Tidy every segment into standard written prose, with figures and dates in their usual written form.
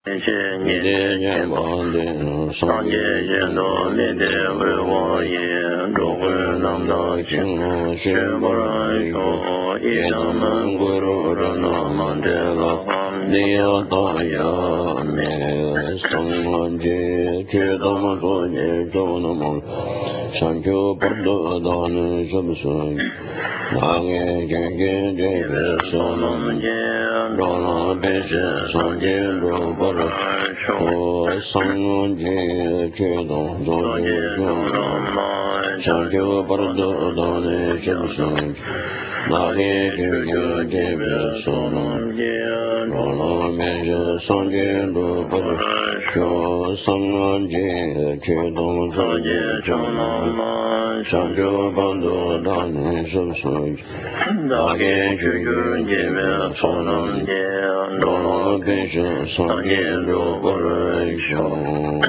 是你的肩膀的上界人多面的为我也中会那么大情是不然说一咱们归入着那么这个你要大呀没生界却他妈说你就那么山丘不得到你是不是那个渐渐这个说那么近让那边是上界如不是说生界却动作界就山丘不得到你是不是那个渐渐这个说那么近让那边是上界如不是说生界却动作界就山丘不得到你是不是那个渐渐这个说那么近让那边是上界如不是说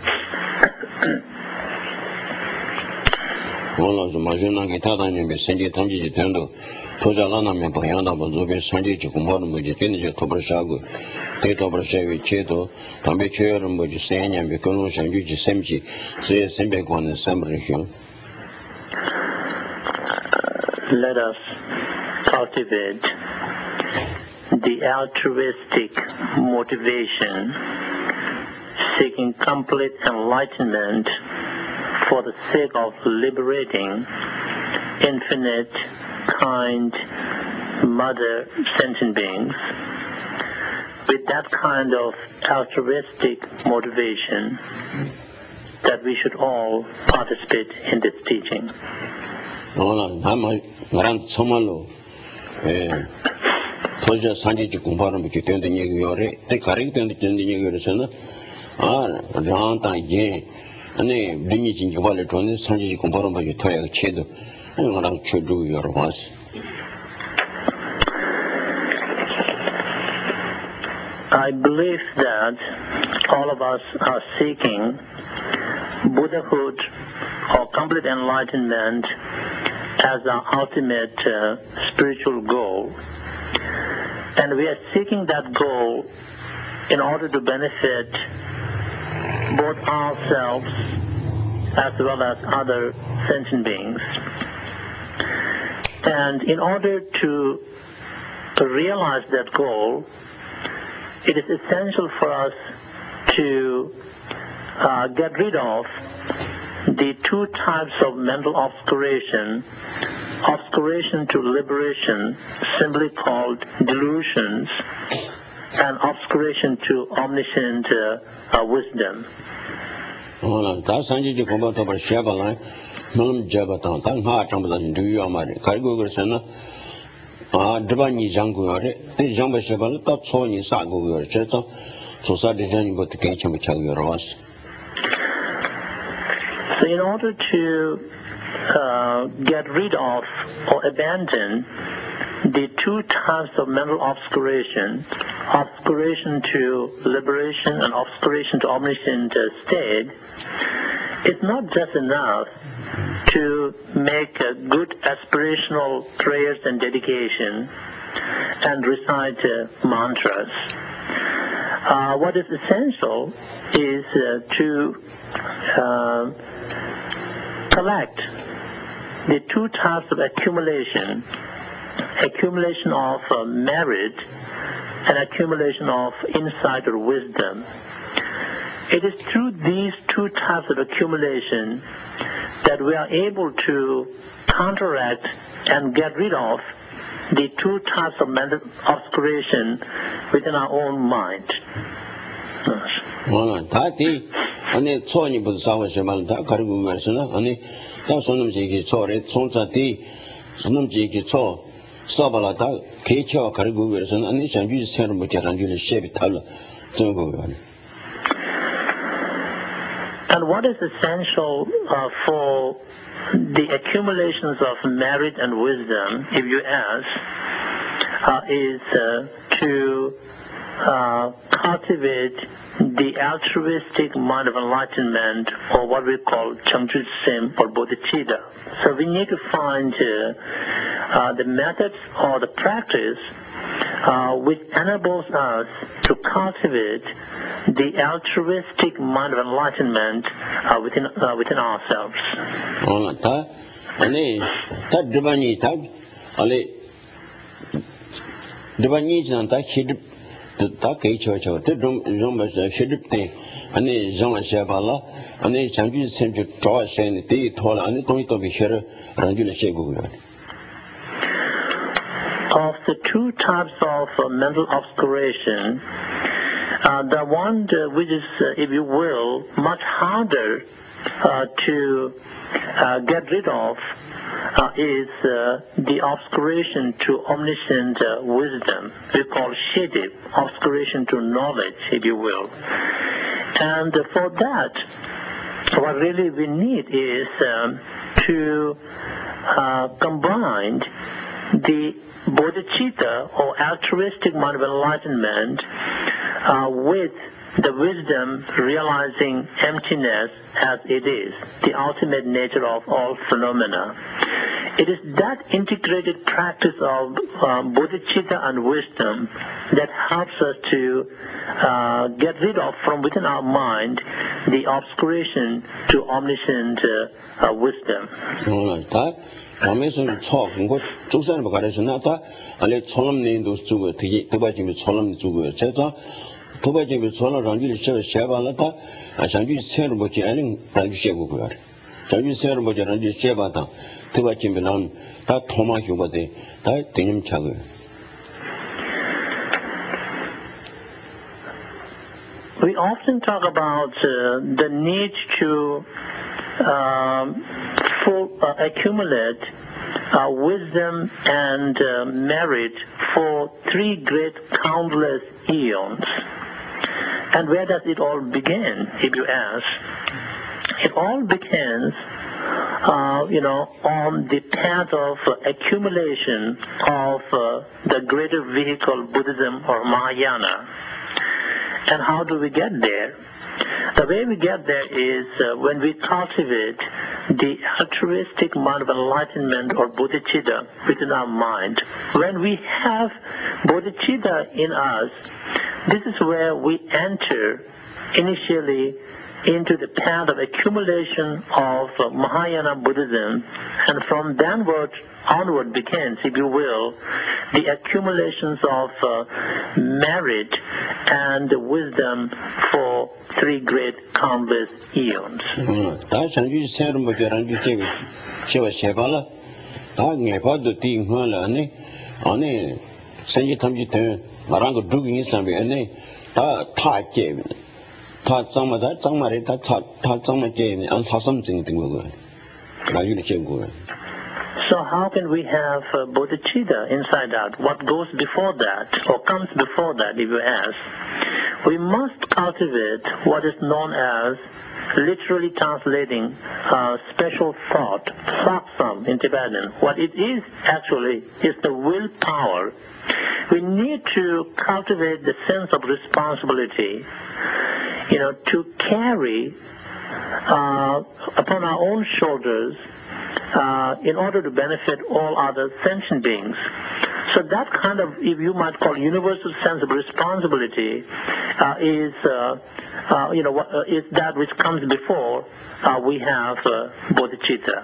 我老是马上那个他当年被升级统计去听到，托着那面朋友那么这边升级去恐怕那么就真的就托不了啥个，对托不了啥个切托，他们确认么就3年被各种升级去升级，只有300块能3不能行。 Let us cultivate the altruistic motivation seeking complete enlightenment for the sake of liberating infinite, kind, mother sentient beings. With that kind of altruistic motivation, that we should all participate in this teaching. 토저 산지지 공부하는 게 되는 얘기요래. 때 가르치 되는 얘기로서는 라한다 예. 아니 민이 진짜 발에 돈이 산지지 공부하는 게 더야 체도. 이거랑 쳐주 여러 가지. I believe that all of us are seeking Buddhahood or complete enlightenment as our ultimate spiritual goal. And we are seeking that goal in order to benefit both ourselves as well as other sentient beings. And in order to realize that goal, it is essential for us to get rid of the two types of mental obscuration to liberation, simply called delusions, and obscuration to omniscient wisdom. So in order to get rid of or abandon the two types of mental obscuration to liberation and obscuration to omniscient state, it's not just enough to make good aspirational prayers and dedication and recite mantras. What is essential is to collect the two types of accumulation of merit and accumulation of insight or wisdom. It is through these two types of accumulation that we are able to counteract and get rid of the two types of mental obscuration within our own mind. 아니 초원이 무슨 사회에서 말다 가르고 가서는 아니 다 손님지기 초래 총자디 손님지기 초 써발라다 개체와 가르고 가서는 아니 장주지 세는 뭐 계란주는 셰비 탈라 저거가 And what is essential for the accumulations of merit and wisdom, if you ask, is to cultivate the altruistic mind of enlightenment, or what we call Changchut Sim or Bodhicitta. So we need to find the methods or the practice which enables us to cultivate the altruistic mind of enlightenment within ourselves. Of the two types of mental obscuration, the one which is, if you will, much harder to get rid of is the obscuration to omniscient wisdom. We call shedib, obscuration to knowledge, if you will. And for that, what really we need is to combine the bodhicitta, or altruistic mind of enlightenment, with the wisdom realizing emptiness as it is, the ultimate nature of all phenomena. It is that integrated practice of bodhicitta and wisdom that helps us to get rid of from within our mind the obscuration to omniscient wisdom. 감에서는 그거 조사는 가르쳐놨다. 알레 처럼님도 주고 되게 도바짐이 처럼 주고요. 제가 도바짐이 처럼 rangi 쉐발라다. 장주 세로 뭐지 아니 rangi 쉐고고요. 장주 세로 뭐지 rangi 쉐바다. 도바짐이 다 토마 휴바데 다 되는 차고요. We often talk about the need to accumulate wisdom and merit for three great countless eons. And where does it all begin, if you ask? It all begins, on the path of accumulation of the greater vehicle Buddhism or Mahayana. And how do we get there? The way we get there is when we cultivate the altruistic mind of enlightenment or bodhicitta within our mind. When we have bodhicitta in us, this is where we enter initially into the path of accumulation of Mahayana Buddhism, and from then onward begins, if you will, the accumulations of merit and wisdom for three great countless eons. So how can we have bodhicitta inside out? What goes before that, or comes before that, if you ask? We must cultivate what is known as, literally translating, special thought, saksam in Tibetan. What it is actually is the willpower. We need to cultivate the sense of responsibility, to carry upon our own shoulders in order to benefit all other sentient beings. So that kind of, if you might call, universal sense of responsibility is that which comes before we have bodhicitta.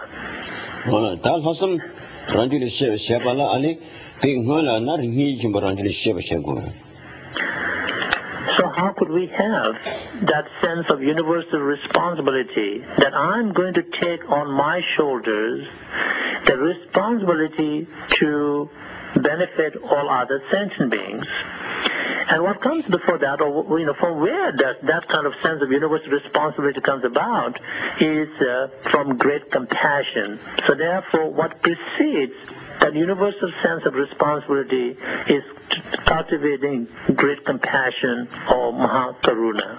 So how could we have that sense of universal responsibility that I'm going to take on my shoulders the responsibility to benefit all other sentient beings? And what comes before that, or from where that kind of sense of universal responsibility comes about, is from great compassion. So therefore, what precedes that universal sense of responsibility is cultivating great compassion or Mahakaruna.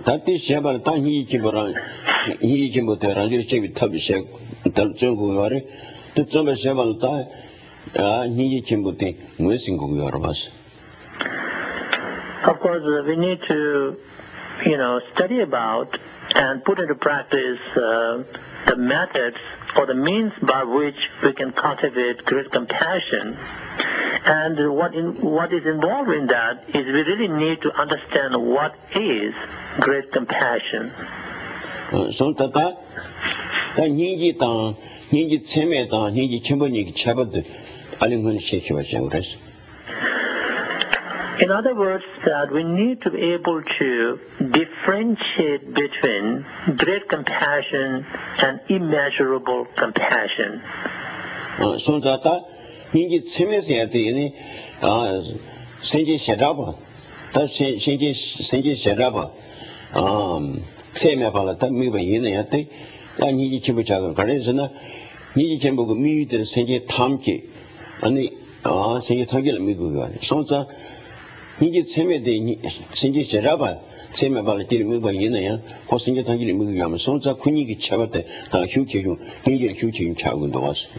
Of course, we need to, study about and put into practice the methods or the means by which we can cultivate great compassion. And what is involved in that is we really need to understand what is great compassion. So that ninji tang, ninji tseme tang, ninji chimbo ninji chabad, alingun sheki wa shangres. In other words, that we need to be able to differentiate between great compassion and immeasurable compassion. So that ninji tseme se ati ni senji shadaba, ta senji shadaba, tseme pala ta miwa yina yate, ta ninji chimbo chadaba. Kare na ninji chimbo ko miyu tere senji tamki, ani senji tamki la migu yuwa. So that ninji tseme de senji shadaba, tseme pala tiri miwa yina ya, ko senji tamki la migu yuwa. So that kuni ki chabate, ta hyuki yung, ninji hyuki yung chagundo wasi.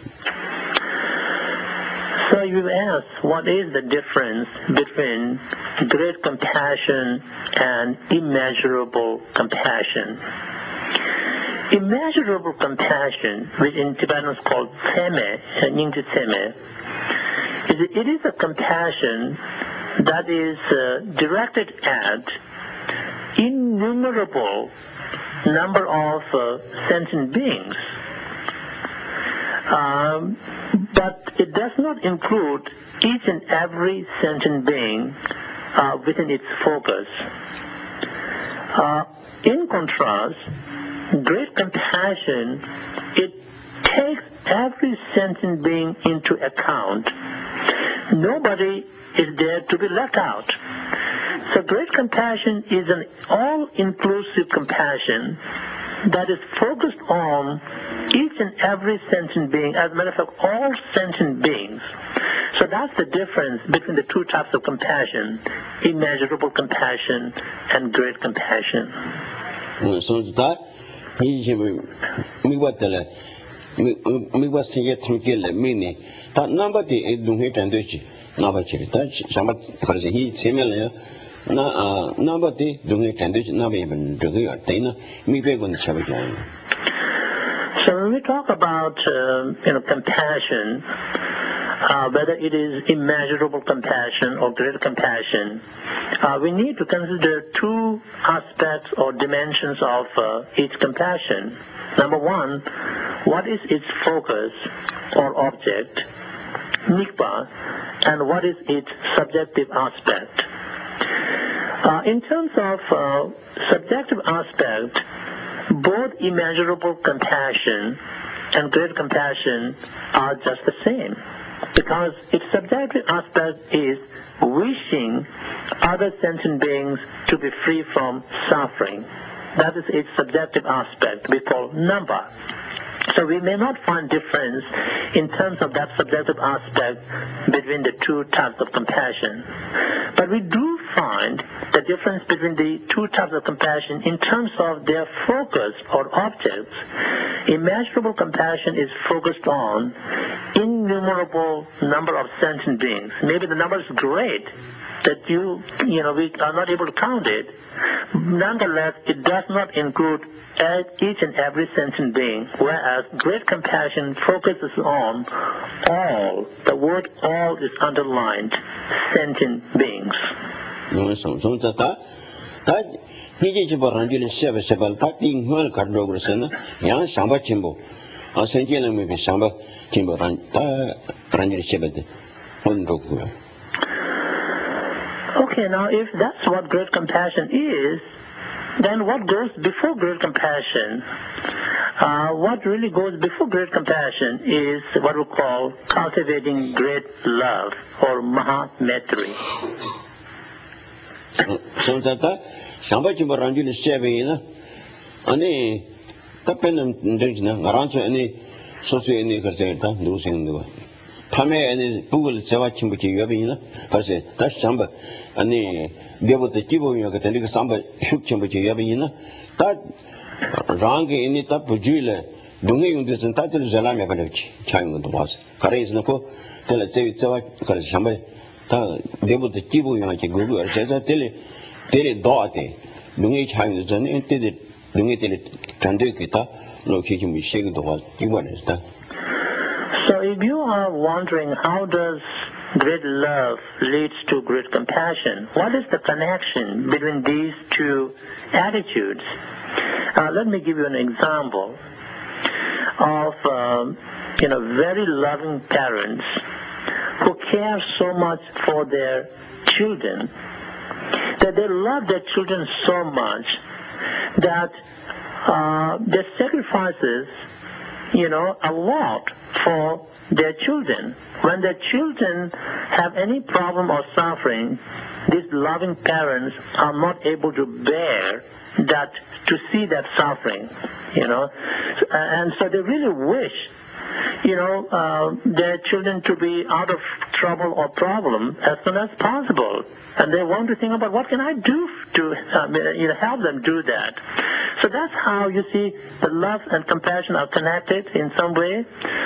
So you've asked, what is the difference between great compassion and immeasurable compassion? Immeasurable compassion, which in Tibetan is called tseme, nyingti tseme, it is a compassion that is directed at innumerable number of sentient beings. But it does not include each and every sentient being within its focus. In contrast, great compassion, it takes every sentient being into account. Nobody is there to be left out. So great compassion is an all-inclusive compassion that is focused on each and every sentient being, as a matter of fact, all sentient beings. So that's the difference between the two types of compassion, immeasurable compassion and great compassion. So that mi was saying it meaning that number the don't and do number somebody because he similar number the don't and do not even do the maybe going to show again. So when we talk about compassion, whether it is immeasurable compassion or great compassion, we need to consider two aspects or dimensions of each compassion. Number one, what is its focus or object, nikpa, and what is its subjective aspect. In terms of subjective aspect, both immeasurable compassion and great compassion are just the same, because its subjective aspect is wishing other sentient beings to be free from suffering. That is its subjective aspect we call number. So we may not find difference in terms of that subjective aspect between the two types of compassion. But we do find the difference between the two types of compassion in terms of their focus or objects. Immeasurable compassion is focused on innumerable number of sentient beings. Maybe the number is great that we are not able to count it. Nonetheless, it does not include each and every sentient being, whereas great compassion focuses on all. The word all is underlined, sentient beings. Okay, now if that's what great compassion is, then what goes before great compassion? What really goes before great compassion is what we call cultivating great love, or Mahametri. So that somebody Ranjil is seven, and Tapen Aranso any society losing the Pame and Google Savachimbuki Yabina, I say that's Samba, and they were the Kibo Yakatanic Samba Shukchimbuki Yabina, that Rangi in it up Jule, doing this entitled Zalama Village, China was. Karais Nako, tell it say it's Samba, they were the Kibo Yaki Google, or says I tell it, Dote, doing China, and did it, doing it, Kandukita, location we shake the was. You want is that? So if you are wondering how does great love leads to great compassion. What is the connection between these two attitudes? Let me give you an example of very loving parents who care so much for their children, that they love their children so much that they sacrifices a lot for their children. When their children have any problem or suffering, these loving parents are not able to bear that, to see that suffering, and so they really wish their children to be out of trouble or problem as soon as possible, and they want to think about what can I do to help them do that. So that's how you see the love and compassion are connected in some way.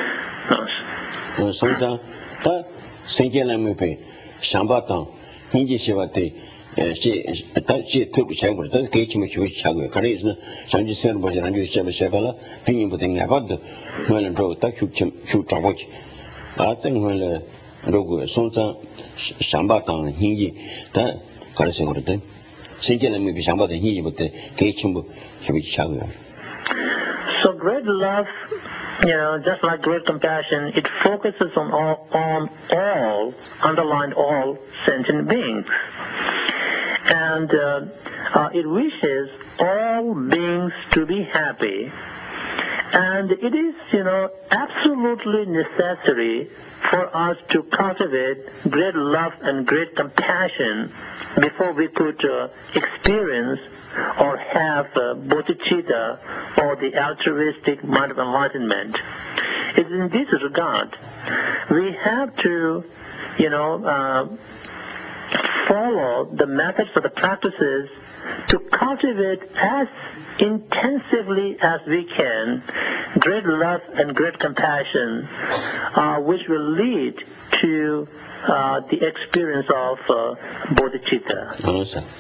So great love, just like great compassion, it focuses on all, underlined all sentient beings. And it wishes all beings to be happy. And it is, absolutely necessary for us to cultivate great love and great compassion before we could experience or have bodhicitta, or the altruistic mind of enlightenment. It's in this regard we have to, follow the methods or the practices to cultivate as intensively as we can great love and great compassion, which will lead to the experience of bodhicitta.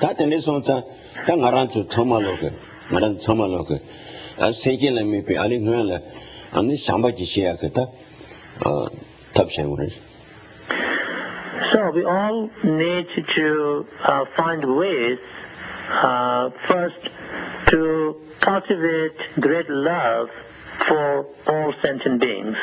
So we all need to find ways first to cultivate great love for all sentient beings.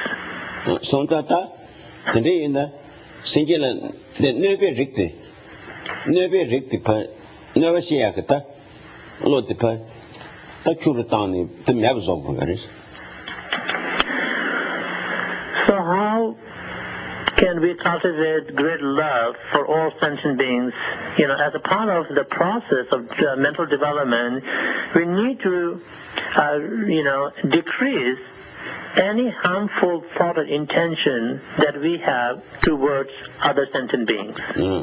So how can we cultivate great love for all sentient beings? As a part of the process of mental development, we need to, decrease any harmful thought or intention that we have towards other sentient beings.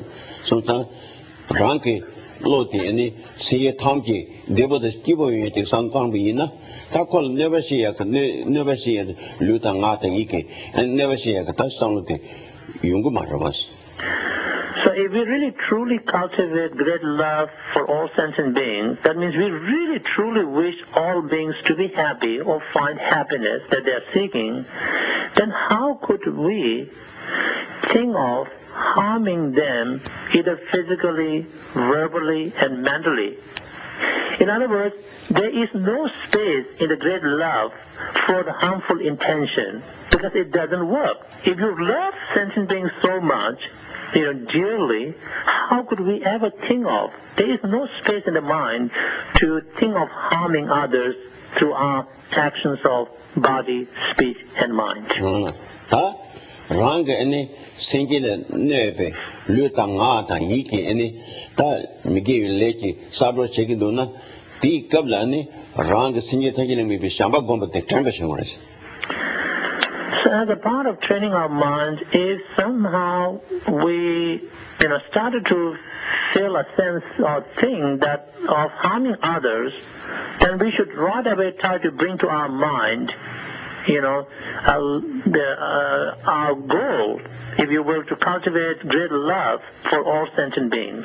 So if we really truly cultivate great love for all sentient beings, that means we really truly wish all beings to be happy or find happiness that they are seeking, then how could we think of harming them either physically, verbally, and mentally? In other words, there is no space in the great love for the harmful intention, because it doesn't work. If you love sentient beings so much, dearly, how could we ever think of? There is no space in the mind to think of harming others through our actions of body, speech, and mind. So as a part of training our mind, if somehow we started to feel a sense or think that of harming others, then we should right away try to bring to our mind our goal, if you will, to cultivate great love for all sentient beings.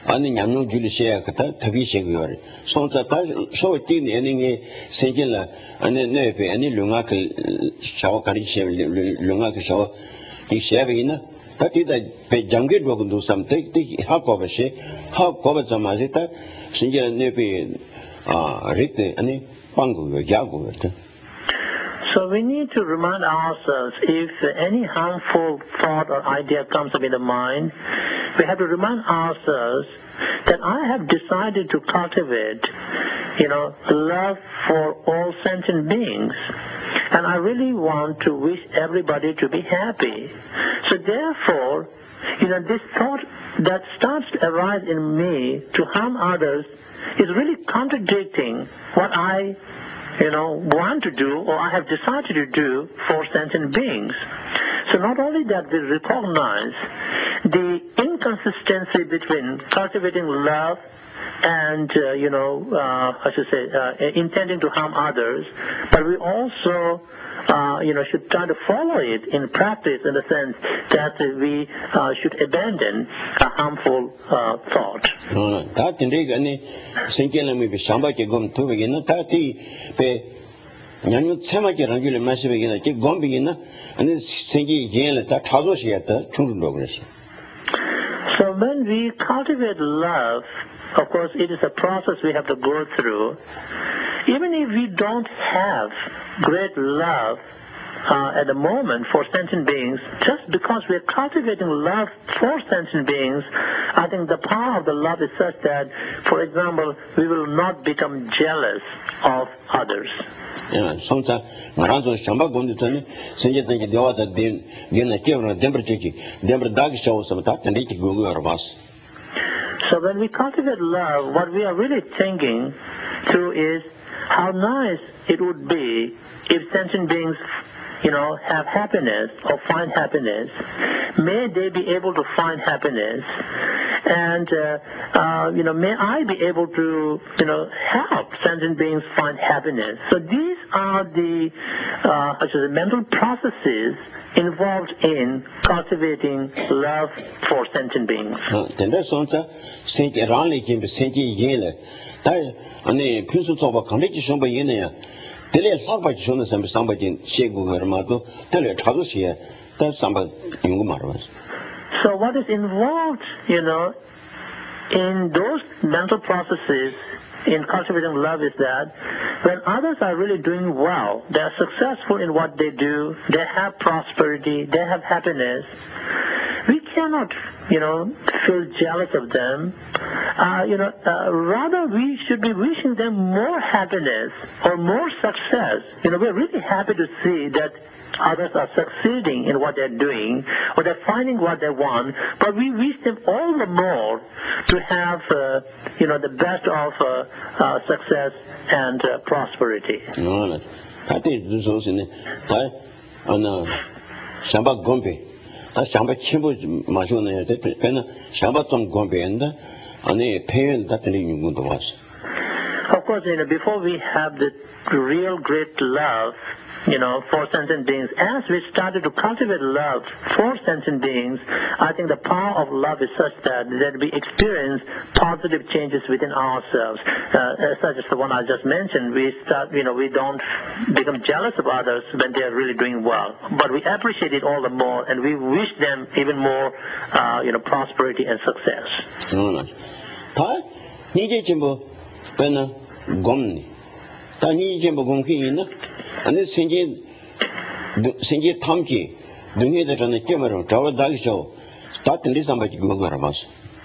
아니 냠노 줄리시야 그다 타비시고요. 손자다 쇼티 내닝이 생길라 아니 네베 아니 룽아크 샤오카리시 룽아크 샤오 이 샤베이나 다티다 베 장게 도군도 삼테 하코바시 하코바자마지타 신게 네베 리테 아니 방구요 야구요. So we need to remind ourselves if any harmful thought or idea comes up in the mind, we have to remind ourselves that I have decided to cultivate, love for all sentient beings. And I really want to wish everybody to be happy. So therefore, this thought that starts to arise in me to harm others is really contradicting what I want to do or I have decided to do for sentient beings. So not only that we recognize the inconsistency between cultivating love and, intending to harm others, but we also, should try to follow it in practice in the sense that we should abandon a harmful thought. So when we cultivate love, of course, it is a process we have to go through. Even if we don't have great love at the moment for sentient beings, just because we are cultivating love for sentient beings, I think the power of the love is such that, for example, we will not become jealous of others. 손자 말아서 샴바 gond이잖아. 생제된 대화다 되는 깨우는 덴버지기. 덴버 다기 쇼우서 다 된리기 그거로 봤어. So when we cultivate love, what we are really thinking through is how nice it would be if sentient beings, have happiness or find happiness. May they be able to find happiness. And, may I be able to, help sentient beings find happiness. So these are the mental processes involved in cultivating love for sentient beings. So what is involved, in those mental processes in cultivating love is that when others are really doing well, they are successful in what they do, they have prosperity, they have happiness, we cannot, feel jealous of them. Rather we should be wishing them more happiness or more success. We're really happy to see that others are succeeding in what they're doing or they're finding what they want, but we wish them all the more to have, the best of success and prosperity. 샴바 침부 마셔는 배는 샴바 좀 공부한다 아니 배는 다 들리는 것도 왔어. Of course, before we have the real great love, for sentient beings, as we started to cultivate love for sentient beings, I think the power of love is such that we experience positive changes within ourselves, such as the one I just mentioned. We don't become jealous of others when they are really doing well, but we appreciate it all the more, and we wish them even more, prosperity and success. 다 이제 전부 배는 곰니. 다 이제 뭐 공기 있나? 아니 생기 탐기 눈에 대해서는 깨물어 잡아다기죠. 다 들리삼바지 그거 알아봤어.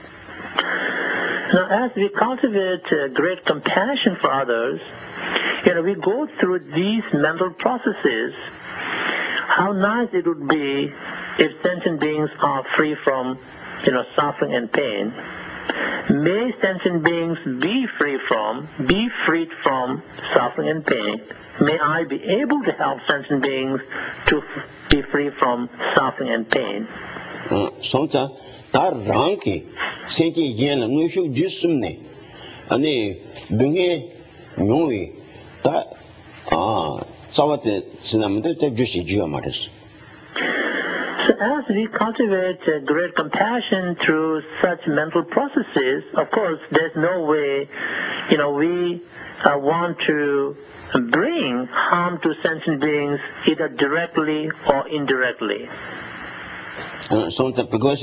Now, as we cultivate great compassion for others, we go through these mental processes. How nice it would be if sentient beings are free from, suffering and pain. May sentient beings be freed from suffering and pain. May I be able to help sentient beings to be free from suffering and pain. 손자 다 랑기 생기 얘는 무슨 짓음네. 아니 능에 용이 다 싸웠대 지나면데 저 주시 주어 말했어. So as we cultivate great compassion through such mental processes, of course, there's no way, we want to bring harm to sentient beings either directly or indirectly. Because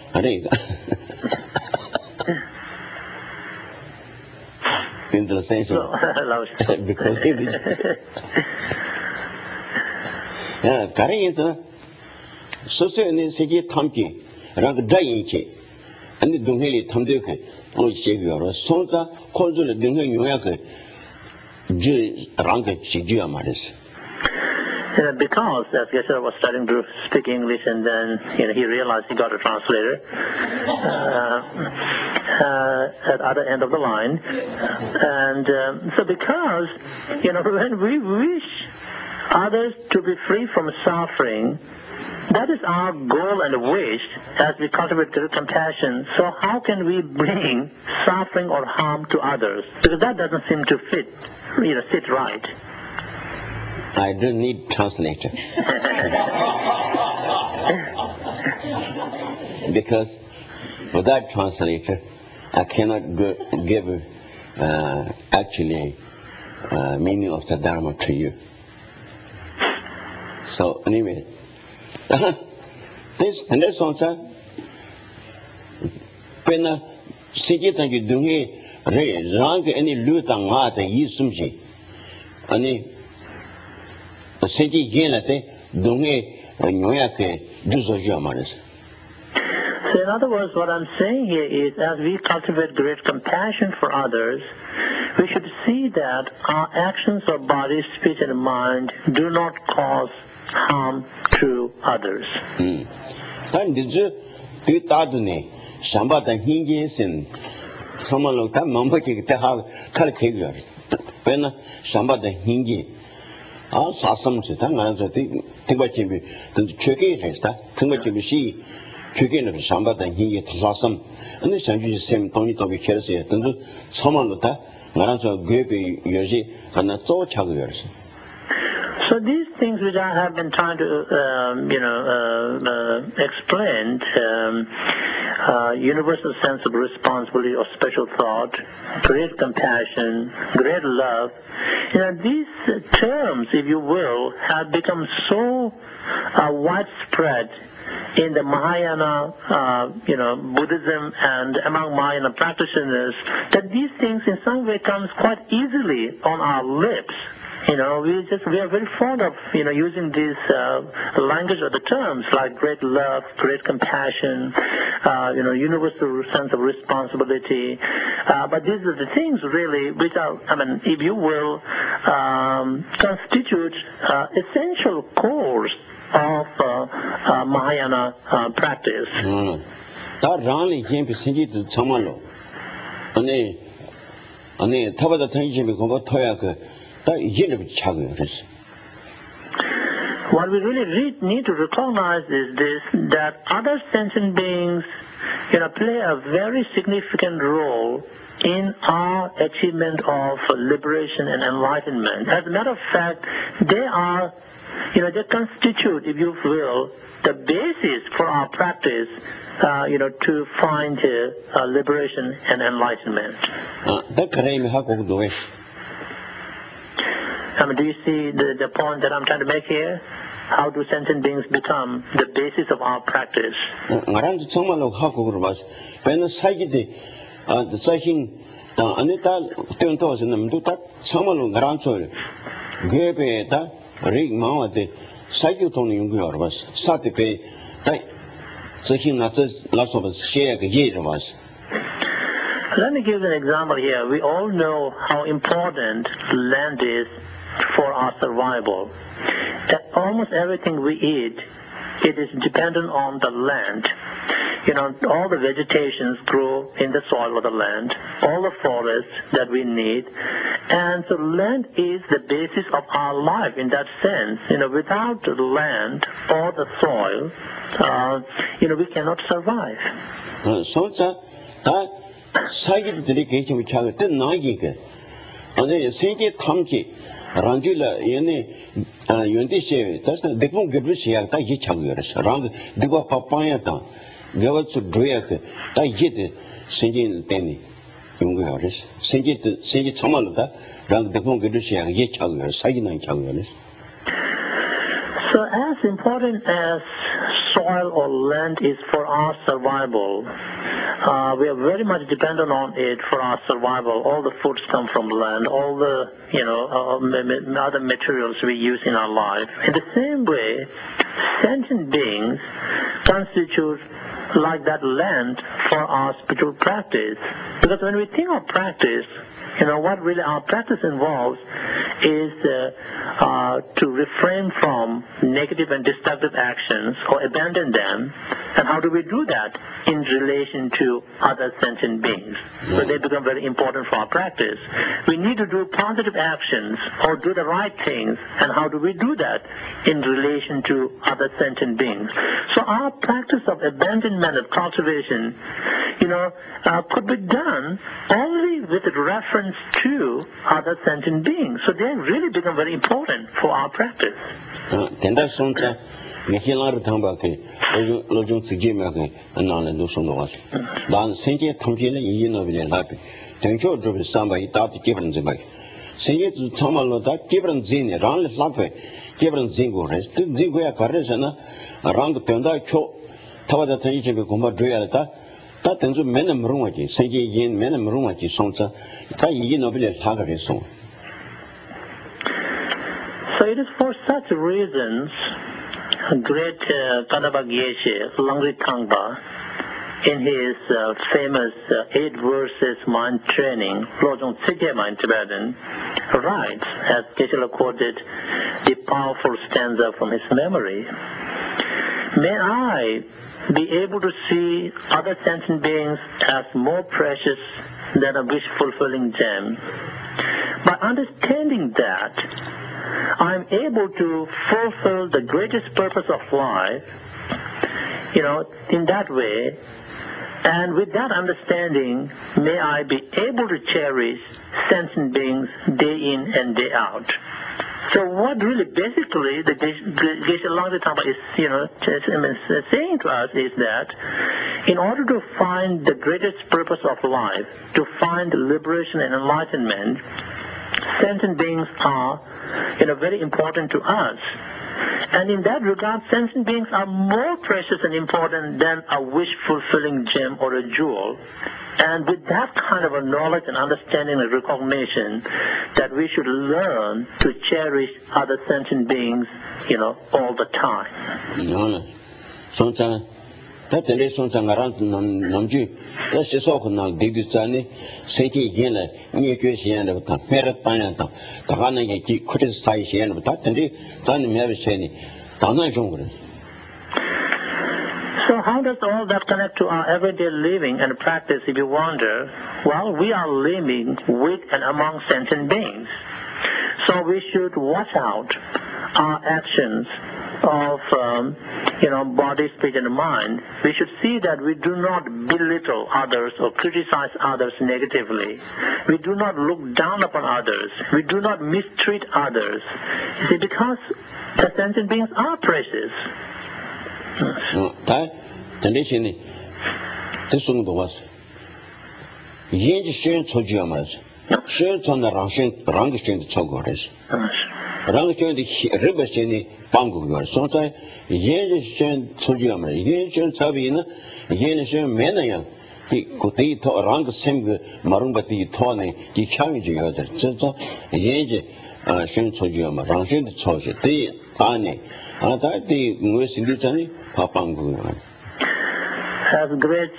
because 소소의 세계 탐기 라고 다인치 아니 동해리 탐되게 시기로 손자 콘줄의 능력 요약을 랑게 지지야 말이지. Because as Geshe was starting to speak English and then he realized he got a translator at the other end of the line, and so because when we wish others to be free from suffering, that is our goal and wish as we cultivate compassion. So how can we bring suffering or harm to others? Because that doesn't seem to sit right. I don't need translator. Because without translator, I cannot give actually meaning of the Dharma to you. So anyway, this answer, when Siji Tangi Dungi Rang any Lutang Ma the Yisumji, any Siji Yenate Dungi Noyake Juzo. So in other words, what I'm saying here is as we cultivate great compassion for others, we should see that our actions of body, speech, and mind do not cause harm to others. And did you do that? Somebody hinges someone looked at Mamaki to have calculated. When somebody hingy, I'll pass some sit and answer the Tibachi, the Chukki, Timachi, she, Chukin of somebody hingy to blossom, and the same same Tony to be careless, and someone looked at Naranzo Gaby Yoji and that's all chagers. So these things which I have been trying to, explain, universal sense of responsibility or special thought, great compassion, great love, these terms, if you will, have become so widespread in the Mahayana, Buddhism and among Mahayana practitioners that these things in some way comes quite easily on our lips. We are very fond of, using these language or the terms like great love, great compassion, universal sense of responsibility. But these are the things really which are, if you will, constitute essential cores of Mahayana practice. That really came to see it Samalo. And Tabata Tanjim Toyaka. What we really need to recognize is this, that other sentient beings play a very significant role in our achievement of liberation and enlightenment. As a matter of fact, they are, they constitute, if you will, the basis for our practice, to find liberation and enlightenment. Do you see the point that I'm trying to make here? How do sentient beings become the basis of our practice? Let me give an example here. We all know how important land is for our survival. Almost everything we eat, it is dependent on the land. All the vegetations grow in the soil of the land, all the forests that we need, and so land is the basis of our life in that sense. Without the land or the soil, we cannot survive. Rangila, Yundishe, that's the Dipon Gabrisia, that he changers. Rang, Digo Papayata, Gavats Druyak, that hit singing Denny, Jungaris, sing it Samalata, Rang Dipon Gabrisia, he changers, Sagina changers. So as important as soil or land is for our survival, we are very much dependent on it for our survival. All the foods come from land, all the, other materials we use in our life. In the same way, sentient beings constitute like that land for our spiritual practice. Because when we think of practice, what really our practice involves is to refrain from negative and destructive actions or abandon them. And how do we do that? In relation to other sentient beings. So they become very important for our practice. We need to do positive actions or do the right things. And how do we do that? In relation to other sentient beings. So our practice of abandonment of cultivation, could be done only with reference to other sentient beings. So they really become very important for our practice. Mehilar Tambaki, Lojun Sigimaki, and Nana Lusonovas. Dan Saint Tompin, Yinovin Happy. Tencho drove somebody that given the back. Saint Tomalo that given Zin, around the Lappe, given Zingo, Zingo Caresana, around the Penda Cho, Tawada Tanjika Kuma Driata, that ends with Menam Rumaki, Saint Yin Menam Rumaki Sonsa, Yinovin Hagari song. So it is for such reasons. Great Kadaba Geshe, Langri Tangpa, in his famous 8 verses mind training, Lojong Tsigema in Tibetan, writes, as Geshe quoted the powerful stanza from his memory, "May I be able to see other sentient beings as more precious than a wish-fulfilling gem. By understanding that, I am able to fulfill the greatest purpose of life, in that way, and with that understanding, may I be able to cherish sentient beings day in and day out." So what really basically the Geshe Langri Tangpa is, saying to us is that in order to find the greatest purpose of life, to find liberation and enlightenment, sentient beings are, very important to us. And in that regard, sentient beings are more precious and important than a wish-fulfilling gem or a jewel. And with that kind of a knowledge and understanding and recognition, that we should learn to cherish other sentient beings, all the time. That the lessons and around Namju, that's just all now, Diguzani, Sati again, New Jersey and the Merit Panata, the Hana criticize and that, and they done Marishani, Dana Jungle. So how does all that connect to our everyday living and practice, if you wonder? Well, we are living with and among sentient beings. So we should watch out our actions of, body, speech, and mind. We should see that we do not belittle others or criticize others negatively. We do not look down upon others. We do not mistreat others. You see, because the sentient beings are precious. This one was Yen Shen Sojamas, Shen on the Rangshin Sogores. Rangshin the river Sheni Bangu, sometimes Yen Shen Sojama, Yen Shen Sabina, Yen Shen Menaya. He could eat around Sim Marumba the Tony, the challenging other. Yen Shen Sojama, Rangshin Soja, the Tani, and that the Musinitani, Papangu. As great,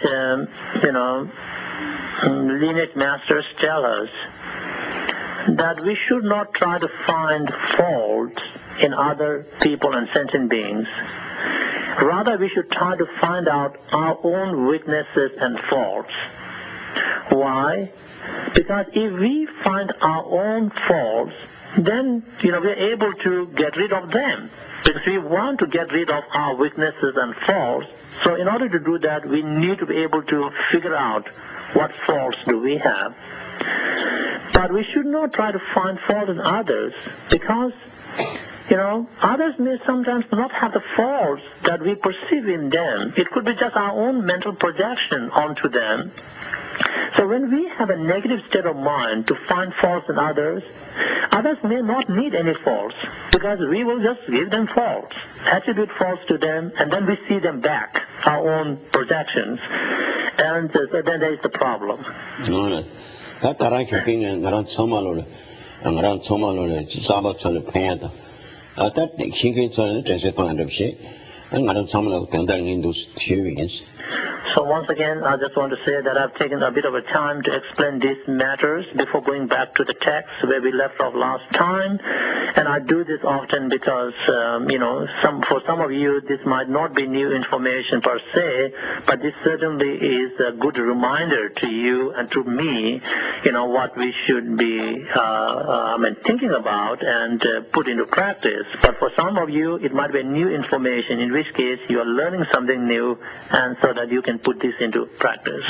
lineage masters tell us that we should not try to find fault in other people and sentient beings. Rather, we should try to find out our own weaknesses and faults. Why? Because if we find our own faults, then, we're able to get rid of them. Because we want to get rid of our weaknesses and faults. So in order to do that, we need to be able to figure out what faults do we have. But we should not try to find fault in others because, others may sometimes not have the faults that we perceive in them. It could be just our own mental projection onto them. So when we have a negative state of mind to find faults in others may not need any faults because we will just give them faults, attribute faults to them, and then we see them back, our own projections, and so then there is the problem. So once again, I just want to say that I've taken a bit of a time to explain these matters before going back to the text where we left off last time. And I do this often because, for some of you, this might not be new information per se, but this certainly is a good reminder to you and to me, what we should be thinking about and put into practice. But for some of you, it might be new information, in which case you are learning something new, and so that you can put this into practice.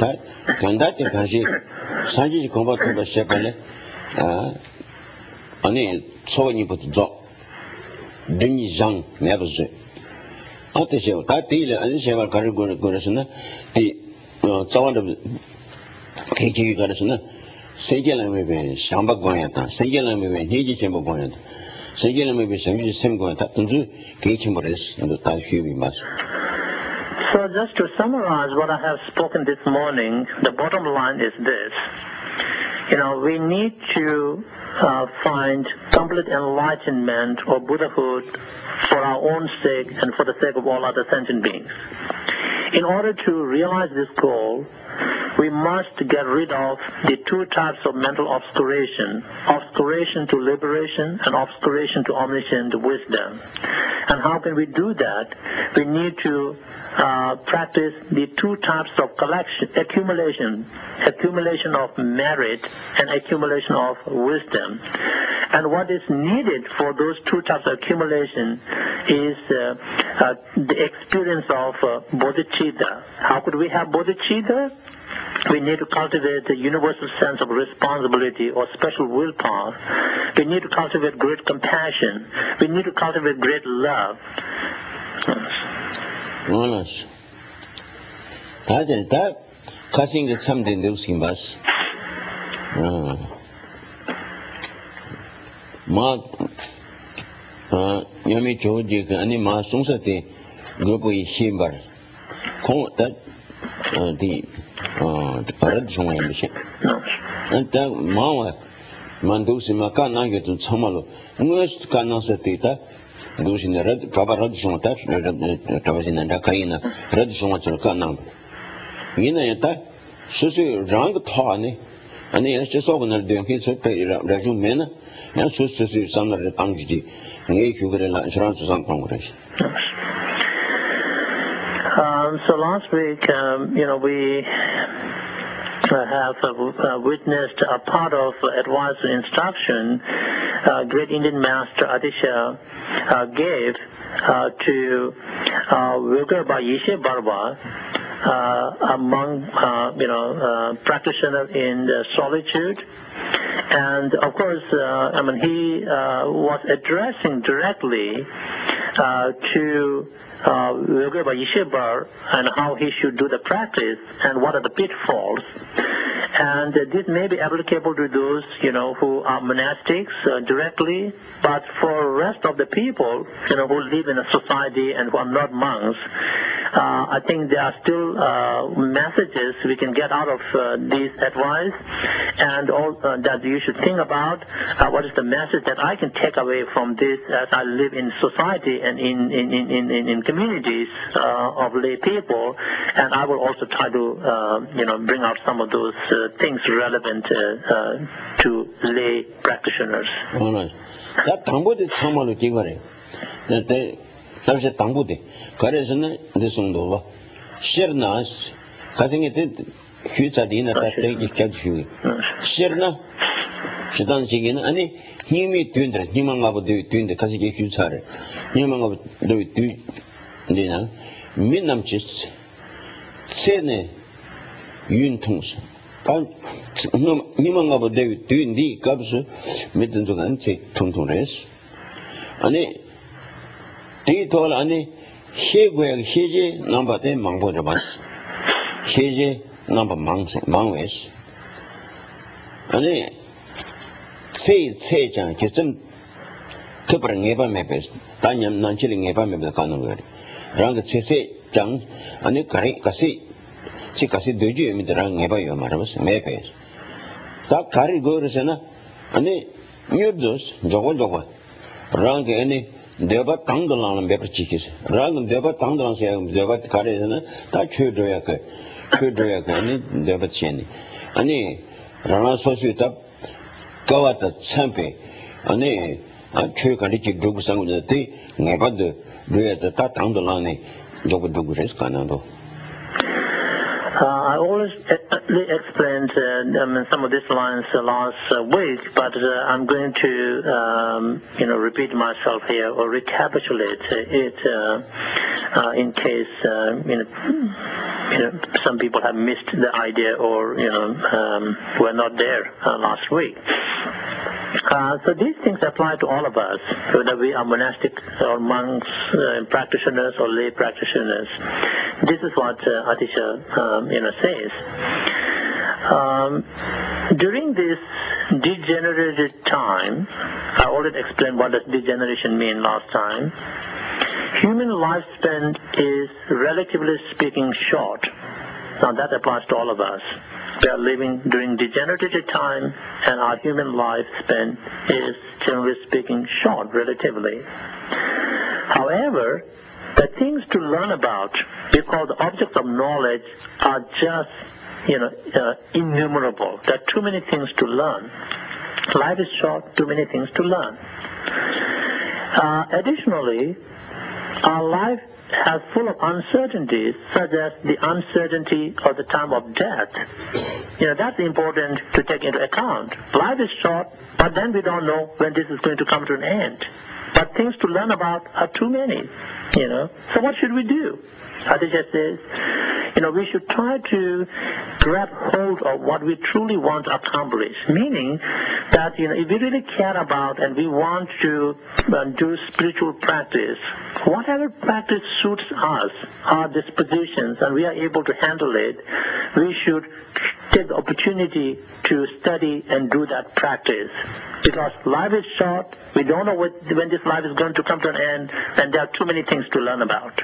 So just to summarize what I have spoken this morning, the bottom line is this. We need to find complete enlightenment or Buddhahood for our own sake and for the sake of all other sentient beings. In order to realize this goal, we must get rid of the two types of mental obscuration to liberation and obscuration to omniscient wisdom. And how can we do that? We need to practice the two types of accumulation of merit and accumulation of wisdom. And what is needed for those two types of accumulation is the experience of bodhicitta. How could we have bodhicitta? We need to cultivate the universal sense of responsibility or special willpower. We need to cultivate great compassion. We need to cultivate great love. Honest. That causing the something those in us. Yami Joji anima sungsati grupo Shimbar. That the parade song and that Mawa Mandusima Kananga Samalo. Most Kanasatita. Those in the red Kabarad song that Kavazin and Dakaina, red song at Kanam. Yinayata, Susu Rang Tani, and he has just organized the kids of Rajumena, and Susu some of the Tangji, and if you very large rounds of some Congress. So last week, we have witnessed a part of advice and instruction great Indian master Adisha gave to Wilgurba Yeshe Barba, among practitioners in solitude. And of course, he was addressing directly to Wilgurba Yeshe and how he should do the practice and what are the pitfalls. And this may be applicable to those, who are monastics directly, but for the rest of the people, who live in a society and who are not monks, I think there are still messages we can get out of this advice, and all that you should think about what is the message that I can take away from this as I live in society and in communities of lay people, and I will also try to bring out some of those things relevant to lay practitioners. All right. That Tambude Samalu Tigare. That they have a Tambude. Karesana, the Sundova. Shernas, having it, Husadina, that they catch you. Sherna, she done singing, and he made twin, Himanga do twin the Kasiki Husare. Himanga do it to dinner. Minam chis, Sene, Yun Tongs. 간 니만가보 데비 뒤니 값을 믿은 적은 제 통통레스 아니 디토를 아니 해고야 해제 넘버대 망보자 봤어 해제 넘버 망웨스 아니 세장 지금 특별한 예반에 베스 단년 난치링 예반에 가는 거야 그런 거 세장 아니 가시 되지 의미들랑 예반이 말하면서 매베 다 가리 거르잖아 아니 뉴드스 저거 랑게 아니 내가 당들라는 몇 지키지 랑은 내가 당들라서 내가 가리잖아 다 쳐줘야 아니 내가 치니 아니 라나 소수다 가와다 참배 아니 그 가리지 두고 상는데 내가도 왜다 다 당들라네 저거 누구래서 가나도 I always explained some of these lines last week, but I'm going to, repeat myself here or recapitulate it in case, some people have missed the idea or, were not there last week. So these things apply to all of us, whether we are monastic or monks, practitioners or lay practitioners. This is what Atisha, says. During this degenerated time, I already explained what does degeneration mean last time. Human lifespan is, relatively speaking, short. Now that applies to all of us. We are living during degenerative time, and our human lifespan is, generally speaking, short, relatively. However, the things to learn about, we call the objects of knowledge, are just, innumerable. There are too many things to learn. Life is short, too many things to learn. Additionally, our life is full of uncertainties, such as the uncertainty of the time of death. That's important to take into account. Life is short, but then we don't know when this is going to come to an end. But things to learn about are too many, So what should we do? Atisha says, we should try to grab hold of what we truly want to accomplish, meaning that, if we really care about and we want to do spiritual practice, whatever practice suits us, our dispositions, and we are able to handle it, we should take the opportunity to study and do that practice. Because life is short, we don't know when this life is going to come to an end, and there are too many things to learn about.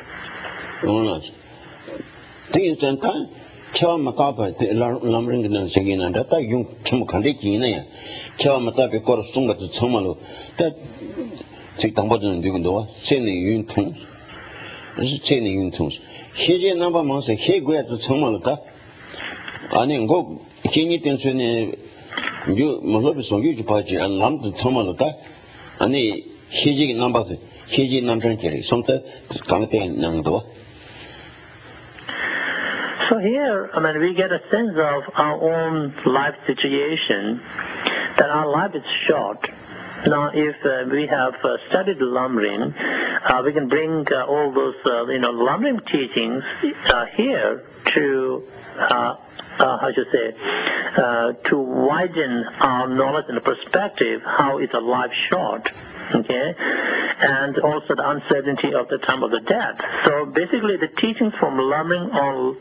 처음 가봐 람링는 생기는 데다 용 좀 간대기네 처음 가봐 거로 숨어도 정말로 때 직당보는 누구도 세네 윤통 그래서 세네 윤통 해제 넘버만서 해고야도 정말로다 아니 거 괜히 텐션에 유 뭐로 소유주 바지 안 남도 정말로다 아니 해제 넘버서 해제 넘전들이 something 강대 능도 So here, we get a sense of our own life situation, that our life is short. Now, if we have studied Lamrim, we can bring all those, Lamrim teachings here to, to widen our knowledge and perspective, how is a life short. Okay, and also the uncertainty of the time of the death. So basically, the teachings from Lamrim on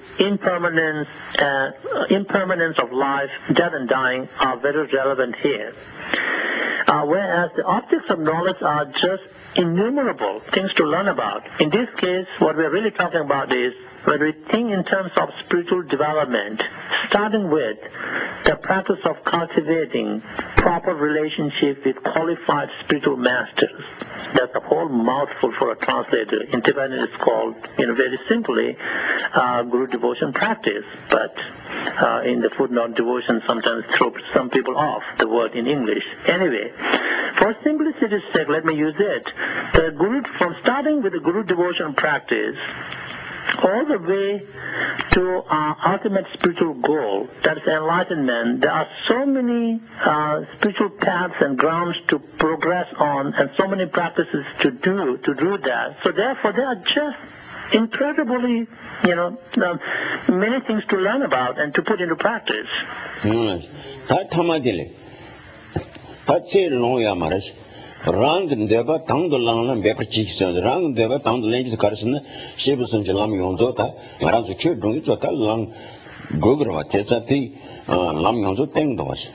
impermanence of life, death and dying are very relevant here. Whereas the objects of knowledge are just innumerable things to learn about. In this case, what we're really talking about is when we think in terms of spiritual development, starting with the practice of cultivating proper relationship with qualified spiritual masters. That's a whole mouthful for a translator. In Tibetan it's called, very simply, Guru devotion practice. But in the footnote, devotion sometimes throws some people off the word in English. Anyway, for simplicity's sake, let me use it. From starting with the Guru devotion practice, all the way to our ultimate spiritual goal, that is enlightenment, there are so many spiritual paths and grounds to progress on, and so many practices to do that. So therefore, there are just incredibly, many things to learn about and to put into practice. That tamadile. That's a long yamaras. Rang and deba, tang the lang and beverage, rang deba, tang the language carson, shibus and lam yonzota, around the children, long gograva, tesati, lam yonzo tangos.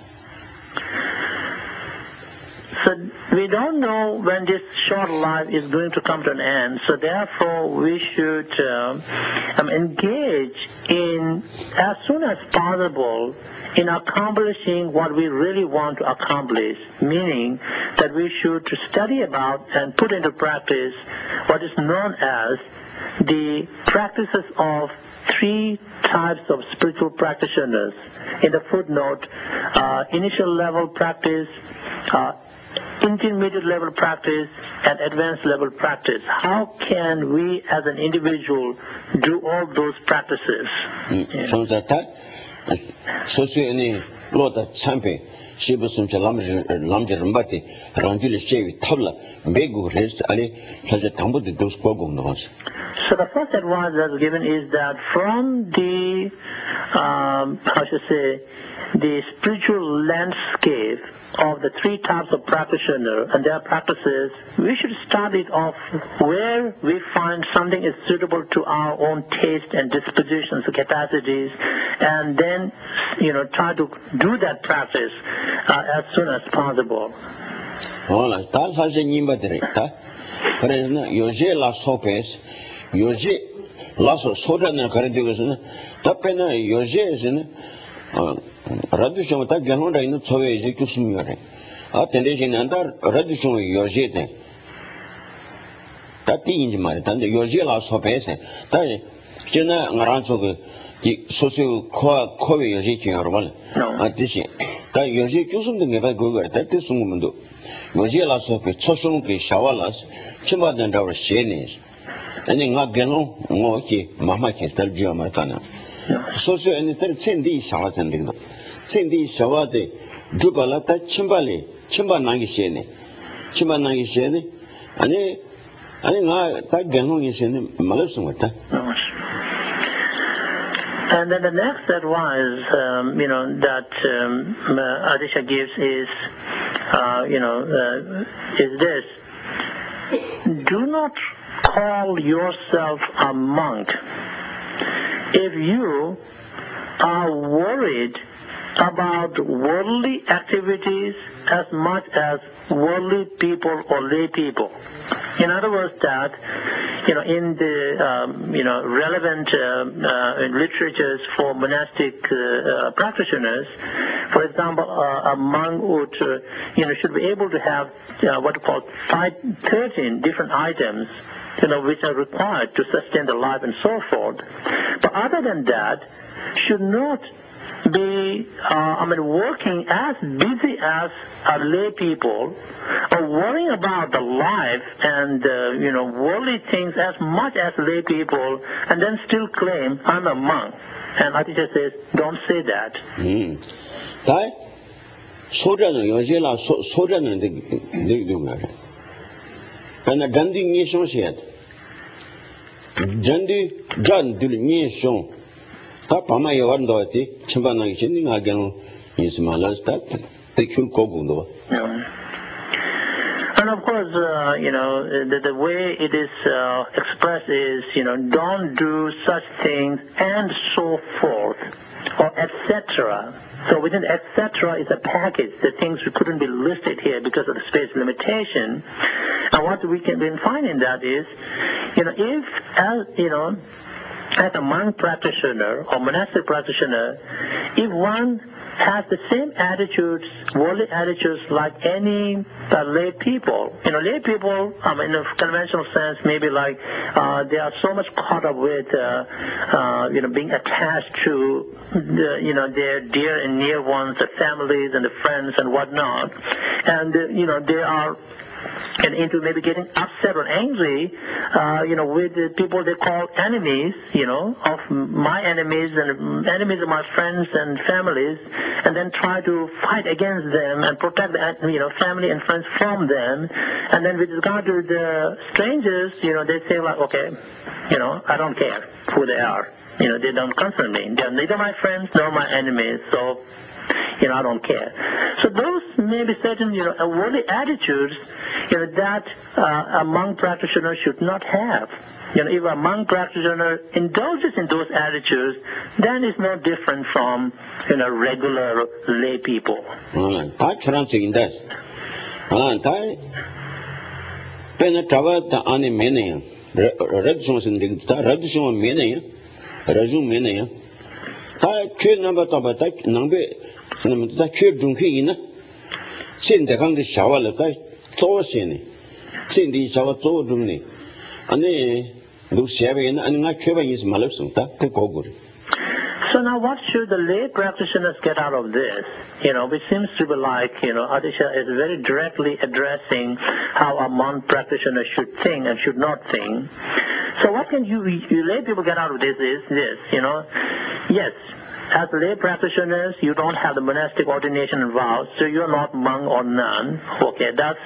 So we don't know when this short life is going to come to an end. So therefore, we should engage in as soon as possible in accomplishing what we really want to accomplish. Meaning that we should study about and put into practice what is known as the practices of 3 types of spiritual practitioners. In the footnote, initial level practice, intermediate level practice, and advanced level practice. How can we as an individual do all those practices? So that any lot of champion, she was some lamjambati, Ranjuli Shevi Tabla, Begu rest Ali, has a tumble to those pogons. So the first advice that's given is that from the, the spiritual landscape of the 3 types of practitioner and their practices, we should start it off where we find something is suitable to our own taste and dispositions and capacities, and then, try to do that practice as soon as possible. Well, that has a nimbatere. Yoje la sopes, Yoje lasso soda and cardigan, Tapena Yoje is in Radishomata Ganonda in Soe execution. Attention under Radishom Yojete. That in my and the Yoje la sopes, that Jena Maranzo, the social core Yoji or one. At this year, that Yoji Kusum never go at that is Mundo. Mozilla soap, Chosunki, Shawalas, Chimba than our Shenis, and in Lagano, Moki, Mamaki, Stelgio Marcana. Socio and the 10 days Shawat and Ligno. 10 days Shawate, Jubalata, Chimbali, Chimba Nangishene, Chimba Nangishene, and I that Gano is in Malusumata. And then the next advice, that Adisha gives is, is this: do not call yourself a monk if you are worried about worldly activities as much as worldly people or lay people. In other words, that in the relevant literatures for monastic practitioners, for example, a monk would should be able to have what we call 13 different items, which are required to sustain the life and so forth. But other than that, should not be working as busy as lay people, or worrying about the life and worldly things as much as lay people, and then still claim I'm a monk. And Aditya says, don't say that. 소자는 여제라 소자는 되는 근데 단디 니쇼시야 단디 잔들 니쇼 다 밤에 왔는데 침반하기 전에 하견 인스말라스다 대출 고군도. And of course, the way it is expressed is, don't do such things and so forth, or etc. So within etc. is a package. The things couldn't be listed here because of the space limitation. And what we can find in that is, if as a monk practitioner or monastic practitioner, if one has the same attitudes, worldly attitudes like any lay people. Lay people, in a conventional sense, maybe like they are so much caught up with, being attached to, their dear and near ones, the families and the friends and whatnot, and they are and into maybe getting upset or angry, with the people they call enemies, of my enemies and enemies of my friends and families, and then try to fight against them and protect, family and friends from them. And then with regard to the strangers, they say like, okay, I don't care who they are. They don't concern me. They're neither my friends nor my enemies, so, I don't care. So those may be certain, worldly attitudes, that a monk practitioner should not have. If a monk practitioner indulges in those attitudes, then it's no different from, regular lay people. So now what should the lay practitioners get out of this? Which seems to be like, Adisha is very directly addressing how a monk practitioner should think and should not think. So what can you lay people get out of this is this, yes, as lay practitioners, you don't have the monastic ordination and vows, so you're not monk or nun. Okay, that's,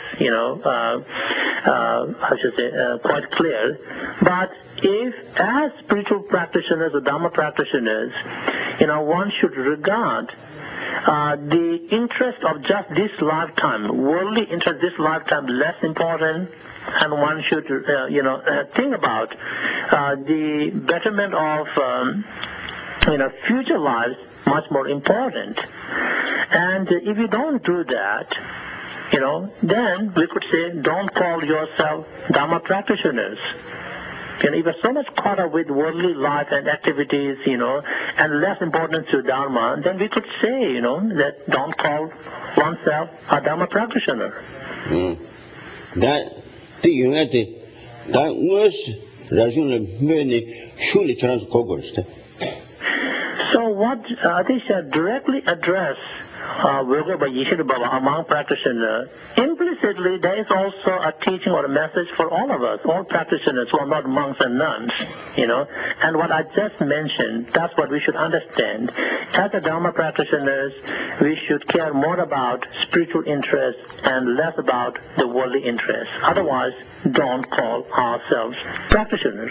quite clear. But if, as spiritual practitioners or Dhamma practitioners, one should regard the interest of just this lifetime, worldly interest this lifetime, less important, and one should, think about the betterment of future lives much more important. And if you don't do that, then we could say don't call yourself Dhamma practitioners. If you're so much caught up with worldly life and activities, and less importance to Dharma, then we could say, that don't call oneself a Dhamma practitioner. So what Adisha directly addressed a monk practitioner, implicitly there is also a teaching or a message for all of us, all practitioners who are not monks and nuns, And what I just mentioned, that's what we should understand. As a Dharma practitioners, we should care more about spiritual interests and less about the worldly interests. Otherwise, don't call ourselves practitioners.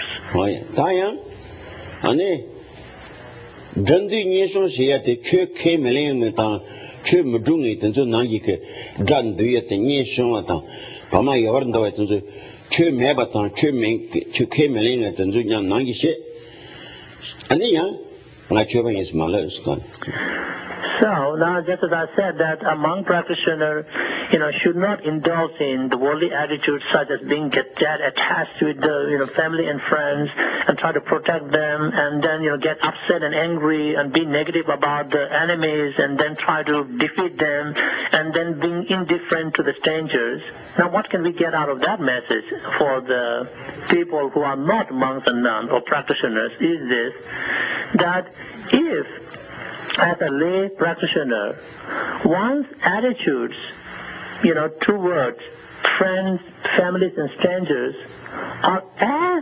So now, just as I said, that a monk practitioner, should not indulge in the worldly attitudes such as being get attached with the family and friends and try to protect them, and then get upset and angry and be negative about the enemies, and then try to defeat them, and then being indifferent to the strangers. Now, what can we get out of that message for the people who are not monks and nuns or practitioners? Is this that if, as a lay practitioner, one's attitudes, towards friends, families, and strangers are as,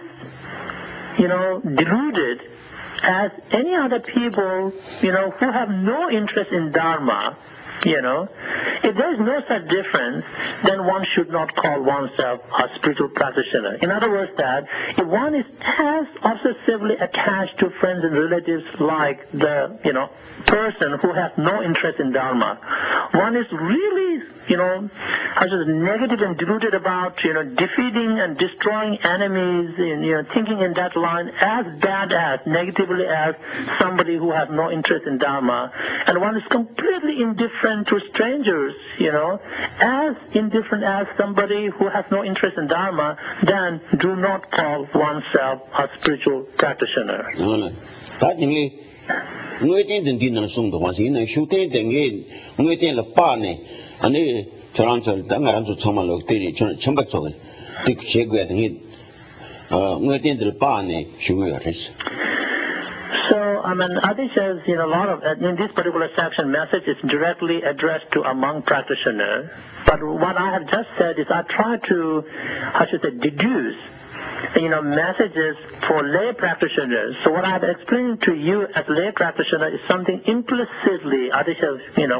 deluded as any other people, who have no interest in Dharma, if there is no such difference, then one should not call oneself a spiritual practitioner. In other words, that if one is as obsessively attached to friends and relatives like the, person who has no interest in Dharma, one is really, negative and deluded about, defeating and destroying enemies, and, thinking in that line as bad as, negatively as somebody who has no interest in Dharma, and one is completely indifferent to strangers, as indifferent as somebody who has no interest in Dharma, then do not call oneself a spiritual practitioner. So Adi says, a lot of, in this particular section, message is directly addressed to a monk practitioner. But what I have just said is I try to, deduce, messages for lay practitioners. So what I've explained to you as lay practitioner is something implicitly Adi has,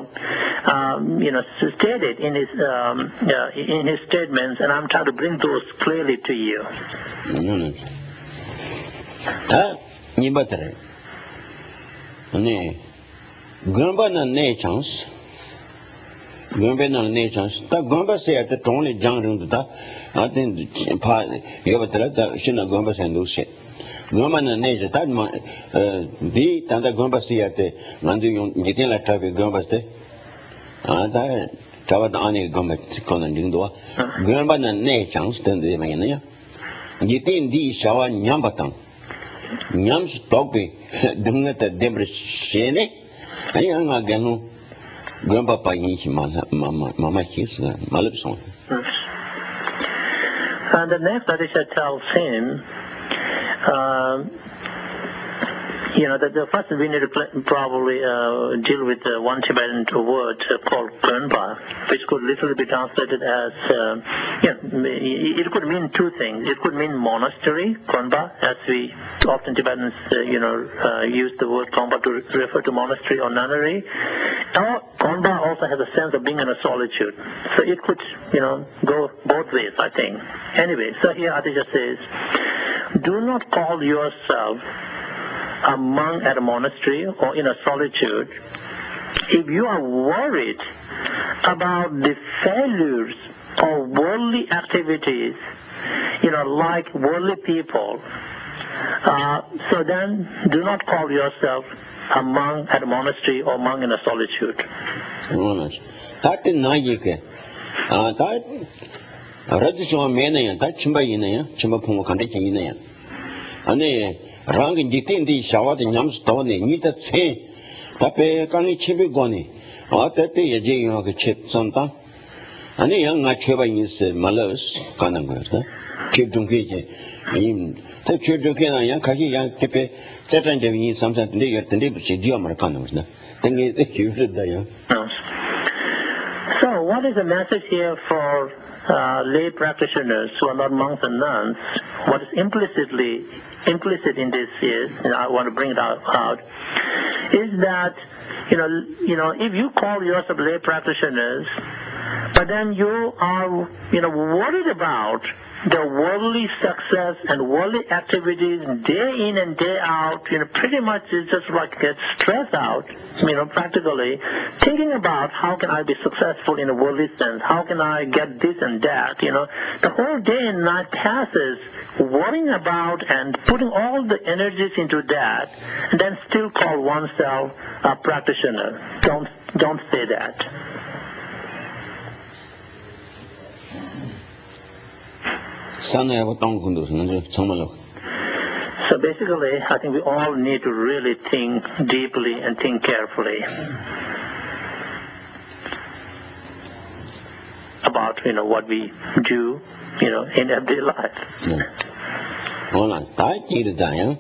stated in his statements, and I'm trying to bring those clearly to you. 네, 그런바는 내 찬스, 그런바는 내 찬스. 다 그런바세야 때 돈을 장르도다. 아든 파 여버들다 신나 그런바센도시. 그런바는 내지 다만 디 단다 그런바세야 때 만주 용 이때라 타비 그런바세. 아다 자바다 안에 그런바 거는 링도와 그런바는 내 찬스 된데 말이야. 이때 디 샤와 냠바탕. 냠스 떡비 등에다 데브르시네 아니가 간노 그런바빠 인시 마마 히스가 말읍송. And the next Adisha tells him, that the first we need to probably deal with one Tibetan word called Gönpa, which could literally be translated as, it could mean two things. It could mean monastery, Gönpa, as we often Tibetans, use the word Gönpa to refer to monastery or nunnery. Or Gönpa also has a sense of being in a solitude. So it could, go both ways, I think. Anyway, so here Adisha says, do not call yourself a monk at a monastery or in a solitude if you are worried about the failures of worldly activities, like worldly people. So then do not call yourself a monk at a monastery or monk in a solitude. rāngi jitin di shāwāti ñamsi tawani nita tsē tāpe kāngi chebi guani ātate yaje yuwa ka cheb santa ane ya ngā cheba yinsi malawis kāna ngā cheb dungke je tā cheb dungke na ya kashi ya tepe tsetan jebi yin samsa tende yar tende buchi jiwa mara kāna ngā tenge yuwa ya. So what is the message here for lay practitioners who are not monks and nuns? What is implicit in this is, I want to bring it out, is that, if you call yourself lay practitioners, but then you are, worried about the worldly success and worldly activities day in and day out, pretty much it's just like get stressed out, practically, thinking about how can I be successful in a worldly sense, how can I get this and that, the whole day and night passes worrying about and putting all the energies into that, and then still call oneself a practitioner. Don't say that. So basically, I think we all need to really think deeply and think carefully about, what we do, in everyday life. Hold on. I need it down.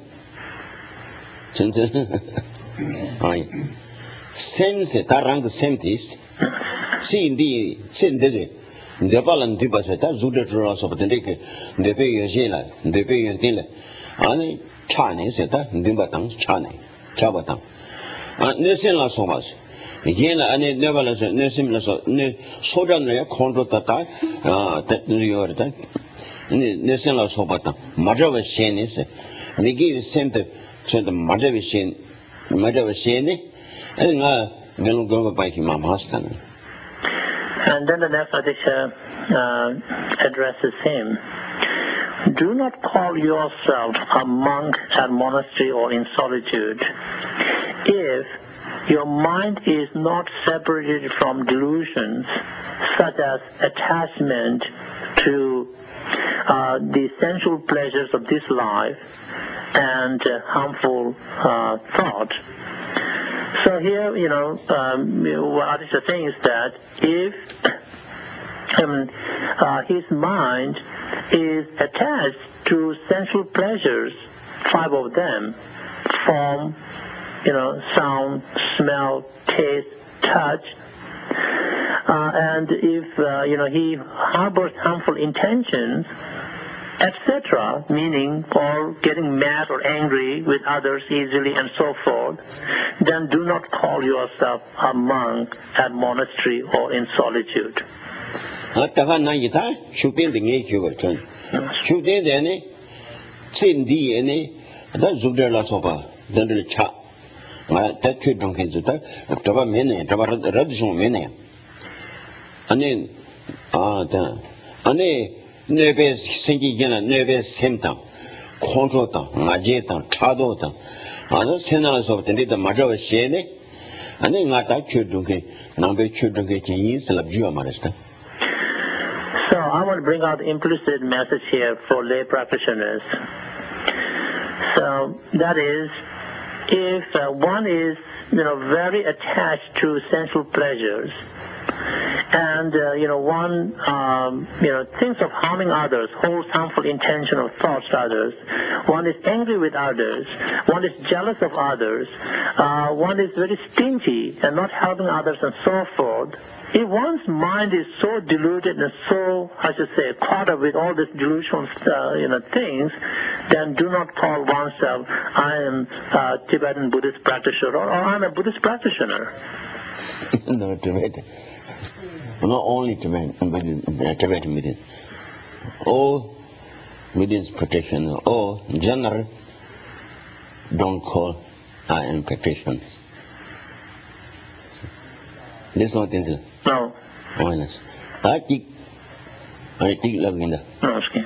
Sense tarang sentis. Sin de the balan dibaseta, Zuda of the Lake, the Bay Yajela, the Bay Yantilla, Ani Chani seta, Dimbatang, Chani, Chabatang. Nesila so much. Yena and never less, Nesimless, Sodan, Condo Tata, Riorta, Nesila Sobata, Majava Shenis, Migi sent Majava Sheni, and then go by him, Mastan. And then the next Adisha addresses him. Do not call yourself a monk at monastery or in solitude if your mind is not separated from delusions such as attachment to the sensual pleasures of this life and harmful thought. So here, what Adisha is saying is that if his mind is attached to sensual pleasures, 5 of them, form, sound, smell, taste, touch. And if, he harbors harmful intentions, etc., meaning or getting mad or angry with others easily and so forth, then do not call yourself a monk at monastery or in solitude. Nebe sengi gena nebe semtang khonso tang ngaje tang chado tang ana senala so tende da majawa shene ane ngata chudunge nambe chudunge yin slab jua marasta. So I want to bring out the implicit message here for lay practitioners. So that is, if one is very attached to sensual pleasures, and one thinks of harming others, holds harmful intention or thoughts to others, one is angry with others, one is jealous of others, one is very stingy and not helping others and so forth. If one's mind is so deluded and so, caught up with all these delusional things, then do not call oneself, I am a Tibetan Buddhist practitioner, or I'm a Buddhist practitioner. No, Tibetan. Not only Tibetan Buddhist. All Buddhist practitioners, all general, don't call I am practitioners. This is not it. No. Honest. I think love in the. No, okay.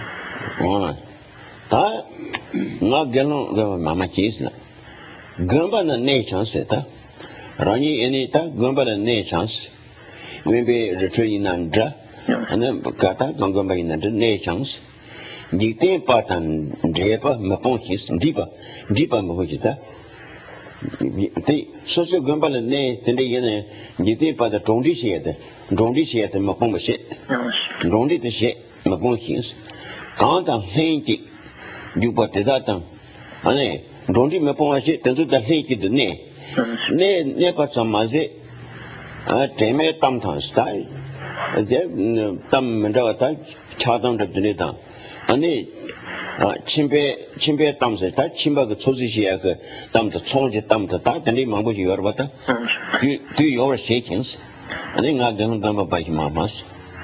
Not Gallon, Mama Chisla. Gumba the nations, Rani Anita, Gumba the nations, maybe retreating Nandra, and then Kata, Gumba in the nations. The thing part and Depa, Maponchis, deeper Mohita. The social Gumba the name, the thing part the Dondi Shed, Mapoma shit. Dondi the shit, Maponchis. Can't think it. You put the data. Ane, don't you mapon shit, and so the hate the ne. Ne got some maze. Tame Tamtan style. Tam Mandata, Chadam the Dunita. Ane, Chimbe Tamse, Chimba the Sosi as a Tam the soldier Tam the Tat, and Mambo Yorvata. Do your shakings. I think I don't know by Mamas.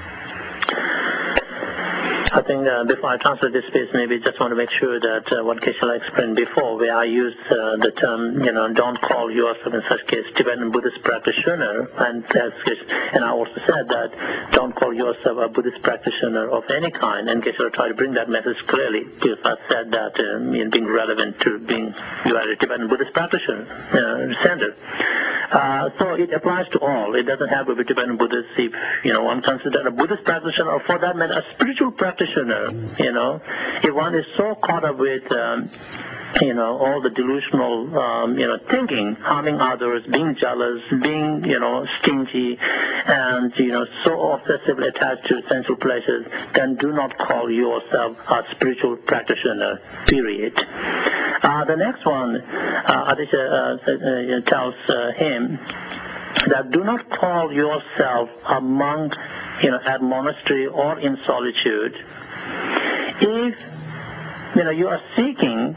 I think before I transfer this space, maybe just want to make sure that what Geshe-la explained before, where I used the term, don't call yourself in such case Tibetan Buddhist practitioner, and I also said that don't call yourself a Buddhist practitioner of any kind, and Geshe-la tried to bring that message clearly, because I said that being relevant to being you are a Tibetan Buddhist practitioner centered. So it applies to all. It doesn't have to be Tibetan Buddhist. If one considers a Buddhist practitioner, or for that matter, a spiritual practitioner, if one is so caught up with all the delusional thinking, harming others, being jealous, being stingy, and so obsessively attached to sensual pleasures, then do not call yourself a spiritual practitioner, period. The next one, Aditya tells him that do not call yourself a monk at monastery or in solitude if you are seeking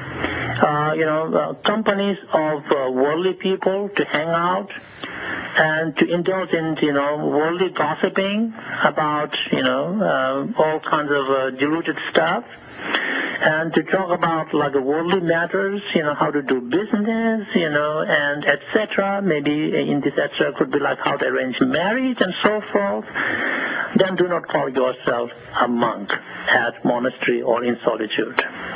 companies of worldly people to hang out and to indulge in worldly gossiping about all kinds of deluded stuff, and to talk about like worldly matters, how to do business, and etc. Maybe in this etc. could be like how to arrange marriage and so forth. Then do not call yourself a monk at monastery or in solitude.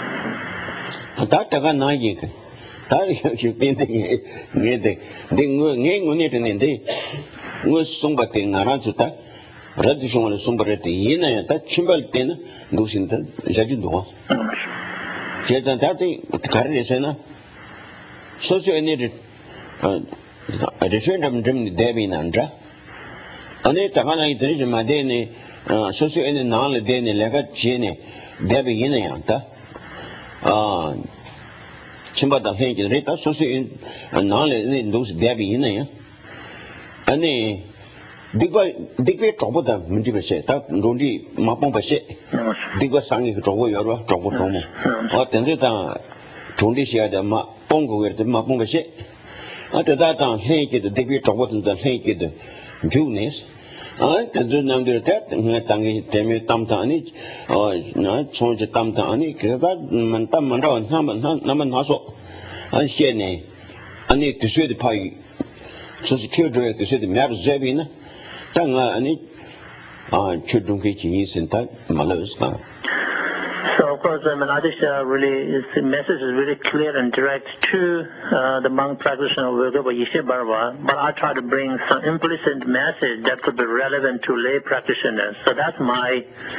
Ane takana itri ma dene socio ene nal dene lega chene debe yene yanta chimba da hen ge re ta so se na le ne do se de bi ne ya ani digwe tobo da mindi ba she ta rondi ma pong ba she digwa sang ge tobo yo ro tobo tomo o ten de ta rondi she da ma pong go ge ma pong ba she a ta da ta hen ge de digwe tobo da hen ge de junis a ta ju nam de ta nga tang ge te me tam ta ni na chong je tam ta ni ge da man tam man da na man na so an she ne ani tu shue de pai so se kyo de tu shue de mer ze bi na tanga ani chudung ke chi sin ta malos na. So of course, Adisha the message is really clear and direct to the monk practitioner of Yoga Yishe Barwa, but I try to bring some implicit message that could be relevant to lay practitioners. So that's my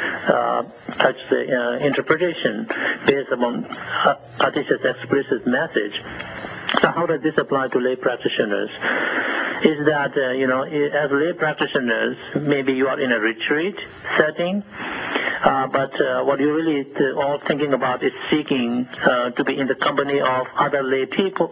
interpretation based upon Adisha's explicit message. So how does this apply to lay practitioners? Is that, as lay practitioners, maybe you are in a retreat setting, but what you're really all thinking about is seeking to be in the company of other lay people,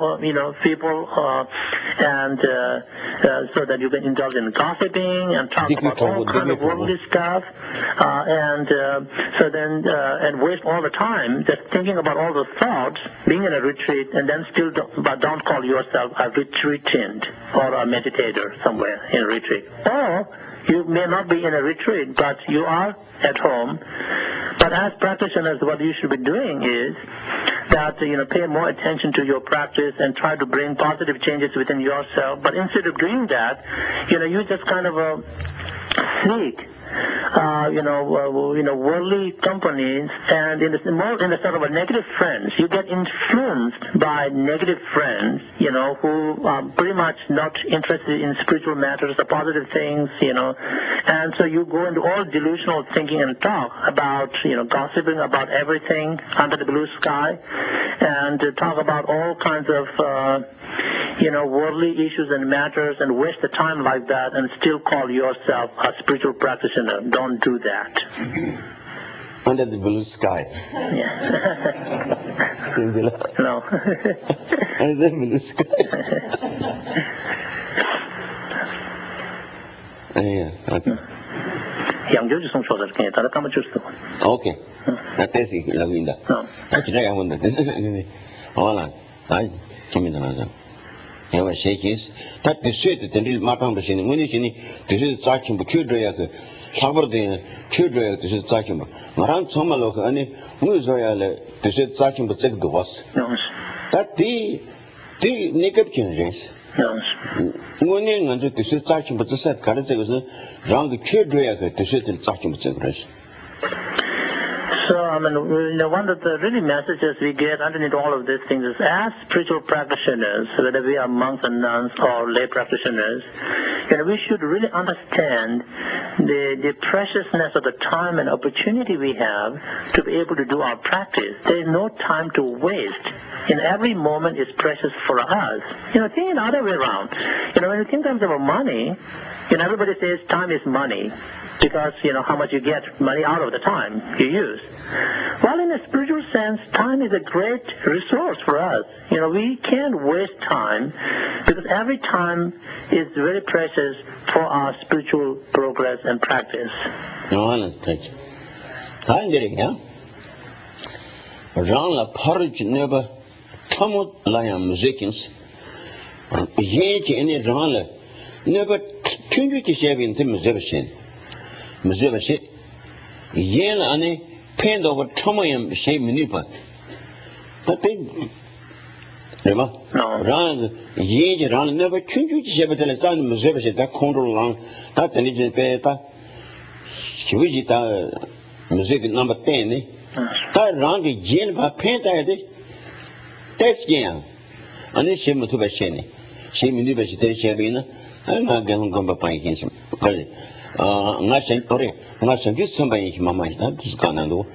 and so that you can indulge in gossiping and talk about all kinds of worldly stuff, and waste all the time just thinking about all the thoughts, being in a retreat, and then still don't call yourself a retreatant or a meditator somewhere in a retreat. Or you may not be in a retreat, but you are at home. But as practitioners, what you should be doing is that, pay more attention to your practice and try to bring positive changes within yourself. But instead of doing that, you just kind of sneak worldly companies, and more in the sort of a negative friends. You get influenced by negative friends, who are pretty much not interested in spiritual matters or positive things, and so you go into all delusional thinking and talk about, gossiping about everything under the blue sky, and talk about all kinds of worldly issues and matters, and waste the time like that and still call yourself a spiritual practitioner. Don't do that. Under the blue sky. Yeah. No. Under the blue sky. Yeah, okay. Okay. That's it. Lavinda. No. That's right. I wonder. This is all. I Ewa shekis, that the sweat the real matang machine, when you this is talking about children, Saturday, children, this is talking about. Maran Somaloka, any Muzoyale, this is talking about the was. That the naked changes. Morning and this is talking about the set, Karate was wrong the children, this is talking about the So, one of the really messages we get underneath all of these things is, as spiritual practitioners, whether we are monks and nuns or lay practitioners, we should really understand the preciousness of the time and opportunity we have to be able to do our practice. There is no time to waste. Every moment is precious for us. Think the other way around. When you think in terms of money, everybody says time is money, because how much you get money out of the time you use. Well, in a spiritual sense, time is a great resource for us. We can't waste time, because every time is very precious for our spiritual progress and practice. No, I understand. I'm getting here. Rang la porridge never tamut layam zikins. Yet any rang la never tunju to shave in the Muzebashin. Muzebashit. Yen ane paint over Tomayam shave Minipa. But they Rema? No. Rang Yen rang never tunju to shave the San Muzebashit, that control long, that religion beta. Shivita music number 10. That rang Yen by paint at it. That's Yen. And it's him to Bashini. She Minibashi Shavina. I'm not going to go by his. Not saying somebody Mamma is gonna do.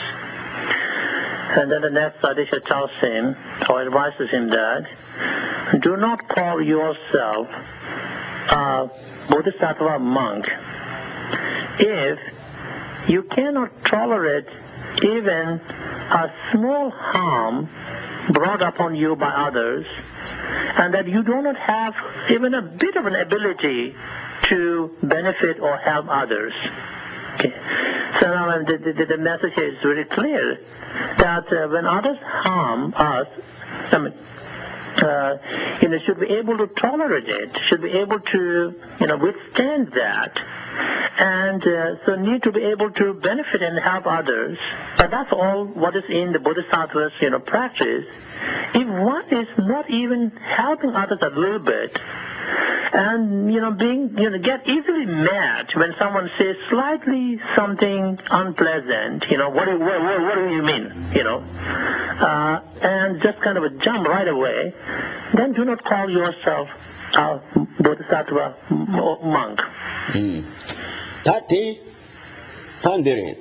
And then the next Adisha tells him, or advises him that, do not call yourself a Bodhisattva monk if you cannot tolerate even a small harm brought upon you by others, and that you do not have even a bit of an ability to benefit or help others. Okay. So now the message here is very clear that when others harm us, should be able to tolerate it, should be able to, withstand that, and so need to be able to benefit and help others. But that's all what is in the Bodhisattva's, practice. If one is not even helping others a little bit, and get easily mad when someone says slightly something unpleasant, what do you mean, and just kind of a jump right away, then do not call yourself a Bodhisattva monk. Tati, Tandere,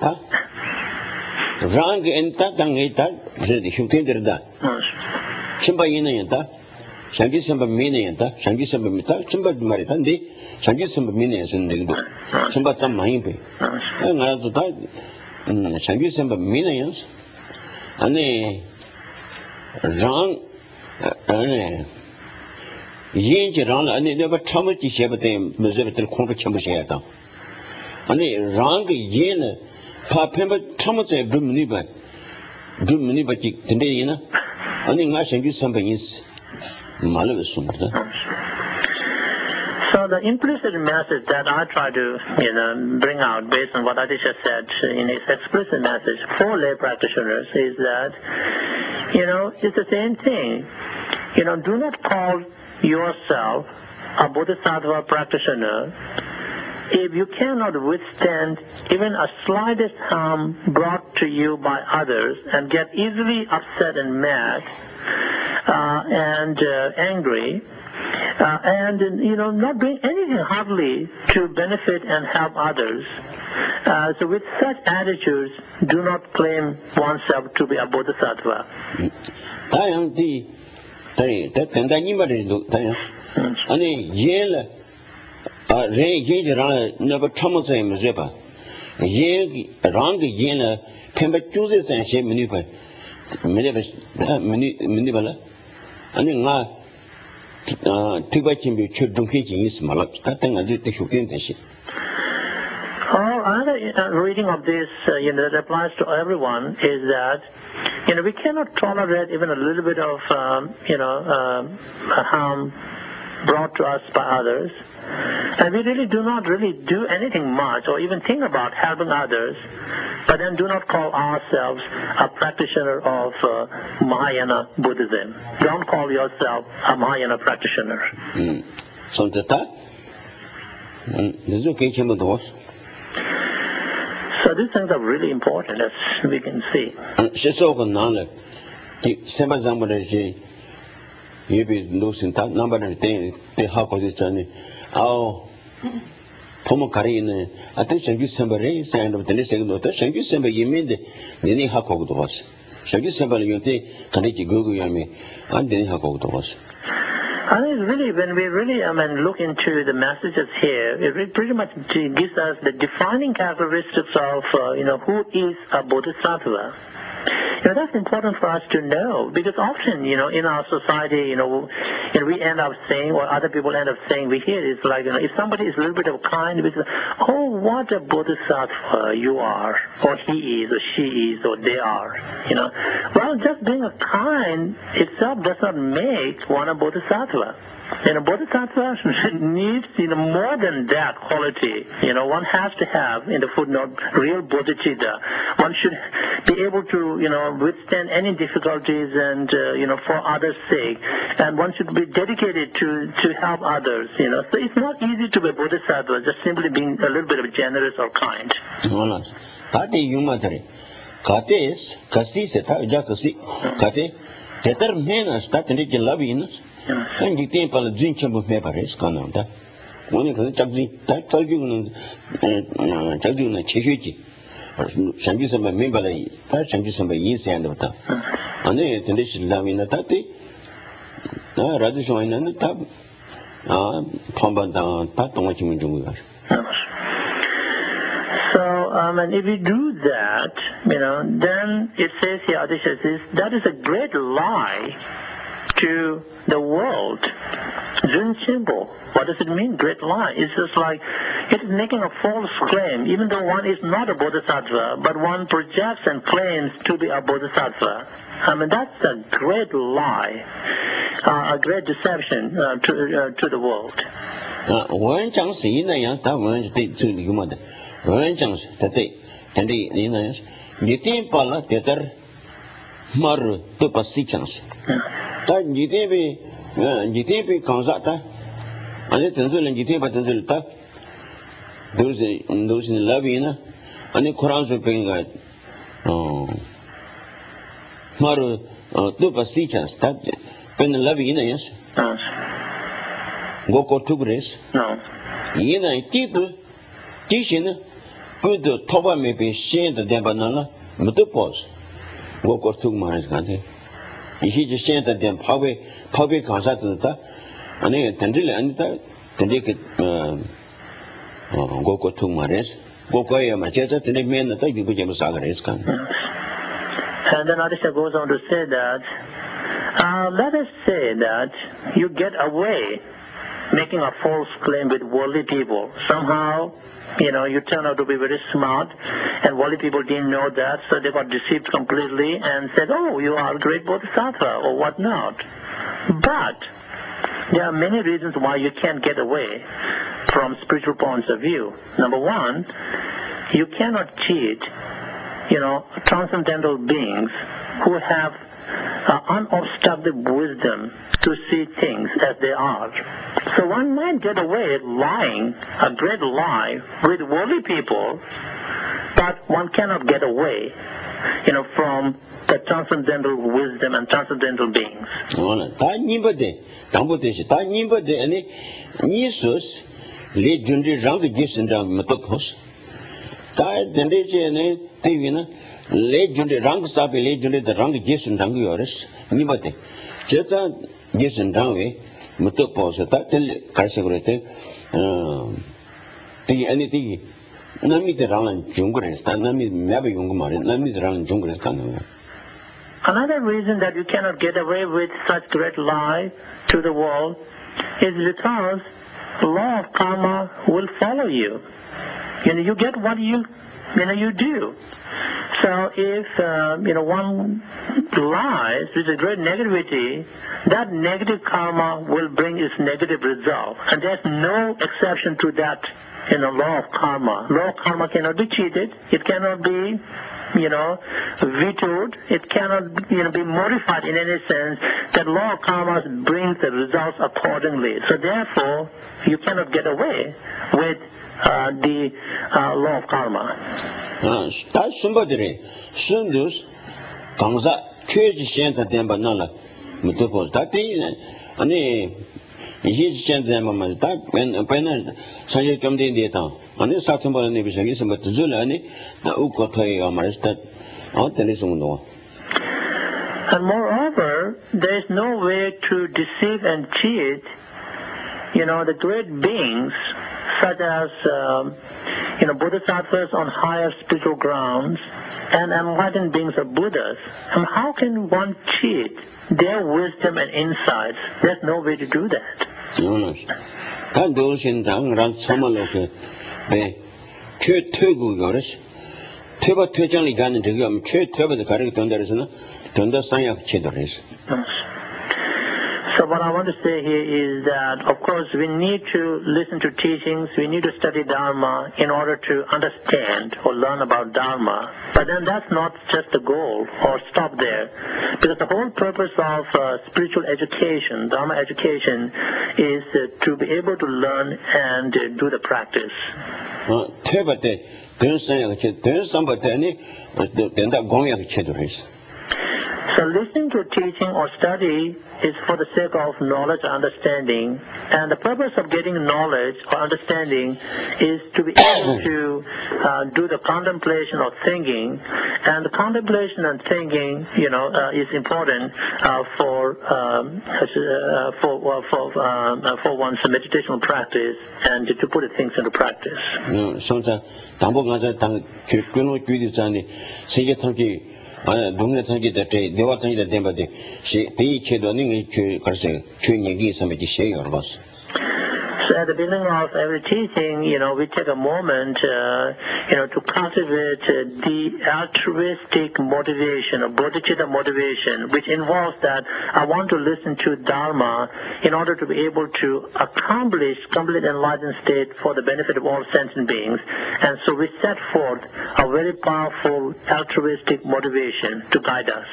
Rang and Tatangeta, the Hukinda, Simba Yinayanta. Shangi Samba Minayanta, Shangi Samba Mita, Simba Maritandi, Shangi Samba Minayas in the book, Simba Tamahimpe. And as the time, Shangi Samba Minayans, and a Rang, Yin Ran, and they never Tamati Shabate, Mazavital Convachambashata. And a Rang Yin, Papa Tamate Brumuniba, Brumunibati, Tendina, and in Shangi Samba is. So the implicit message that I try to bring out based on what Adisha said in his explicit message for lay practitioners is that it's the same thing. Do not call yourself a Bodhisattva practitioner if you cannot withstand even a slightest harm brought to you by others and get easily upset and mad and angry, and not doing anything hardly to benefit and help others. So with such attitudes, do not claim oneself to be a bodhisattva. Another reading of this, that applies to everyone is that, we cannot tolerate even a little bit of, harm brought to us by others. And we really do not do anything much or even think about helping others, but then do not call ourselves a practitioner of Mahayana Buddhism. Don't call yourself a Mahayana practitioner. So these things are really important, as we can see. Pomokarine, attention, you somebody, and of the listening note, you somebody, you mean the Hako to us. Shall you somebody, you think, Kaneki Google Yami, and then Hako to us. I think really, when we really look into the messages here, it pretty much gives us the defining characteristics of, who is a bodhisattva. That's important for us to know, because often, in our society, we end up saying, or other people end up saying, we hear it's like, if somebody is a little bit of kind, we say, oh, what a bodhisattva you are, or he is, or she is, or they are, Well, just being a kind itself does not make one a bodhisattva. Bodhisattva needs, more than that quality. One has to have, in the footnote, real bodhicitta. One should be able to, withstand any difficulties and, for others' sake. And one should be dedicated to help others, So it's not easy to be a bodhisattva, just simply being a little bit of generous or kind. And you think about the Zincham of Meparis, Kananda. One of the Chagzin, Chihuchi, Shangisama Mimbali, Shangisama Yis and of that. And then the Lish Lavina Tati, Radishoin and the Tab, Pomba, Tatomachim. So, and if we do that, then it says here, Adisha says, that is a great lie to the world. Junshimbo. What does it mean, great lie? It's just like, it's making a false claim, even though one is not a bodhisattva, but one projects and claims to be a bodhisattva. I mean, that's a great lie, a great deception to the world. 文章是那样，他文是对这里个么的，文章是他对，但对你那样是，你点把了点点，马路都把谁讲是，但你点被讲啥的，俺这真是人你点把真是的，都是那边呢，俺这库兰是被个，马路都把谁讲是，他被那边那样是。我搞出不来是，伊呢，第些呢，不都头发没被剪的点把那了，没得包是，我搞出嘛是干的，一些就剪的点跑被干啥子的，那个等这两的，等这个我搞出嘛是，我搞也嘛，现在等这面呢，他就不怎么啥个人是干。 And then Adisha goes on to say that, let us say that you get away making a false claim with worldly people. Somehow, you turn out to be very smart, and worldly people didn't know that, so they got deceived completely and said, oh, you are a great bodhisattva, or whatnot. But there are many reasons why you can't get away from spiritual points of view. Number one, you cannot cheat, transcendental beings who have unobstructed wisdom to see things as they are. So one might get away lying, a great lie, with worldly people, but one cannot get away, from the transcendental wisdom and transcendental beings. Legend rang sabe legend the rang jesun rang yoris ni bate jeta jesun rang we muto pose ta tel karsegurete ti anything nami the rang jungre sta nami mabe yung mare nami the rang jungre sta. Another reason that you cannot get away with such great lie to the world is because the law of karma will follow you. You get what you do. So if, one lies with a great negativity, that negative karma will bring its negative result. And there's no exception to that in the law of karma. Law of karma cannot be cheated. It cannot be, vetoed. It cannot, be modified in any sense. That law of karma brings the results accordingly. So therefore, you cannot get away with the law of karma. That's somebody, Sundus, Kangza, Church Center Dembanala, Mutopos, that is, and he's sent them on that when a penal Sanjay come in the town. On this Satumba and Nibis, but Zulani, the Ukotoy or Maristat, or the Lissuno. And moreover, there is no way to deceive and cheat, the great beings, such as, bodhisattvas on higher spiritual grounds and enlightened beings of Buddhas. And how can one cheat their wisdom and insights? There's no way to do that. So what I want to say here is that, of course, we need to listen to teachings, we need to study Dharma in order to understand or learn about Dharma. But then that's not just the goal or stop there. Because the whole purpose of spiritual education, Dharma education, is to be able to learn and do the practice. So listening to teaching or study is for the sake of knowledge or understanding, and the purpose of getting knowledge or understanding is to be able to do the contemplation or thinking, and the contemplation and thinking, is important for one's meditational practice and to put things into practice. 동네 상기대 때 대화 상기대 때마다 비체도 능이 그래서 얘기 삼지 쉐요 알았어. So at the beginning of every teaching, we take a moment, to cultivate the altruistic motivation, or bodhicitta motivation, which involves that I want to listen to Dharma in order to be able to accomplish complete enlightened state for the benefit of all sentient beings. And so we set forth a very powerful altruistic motivation to guide us.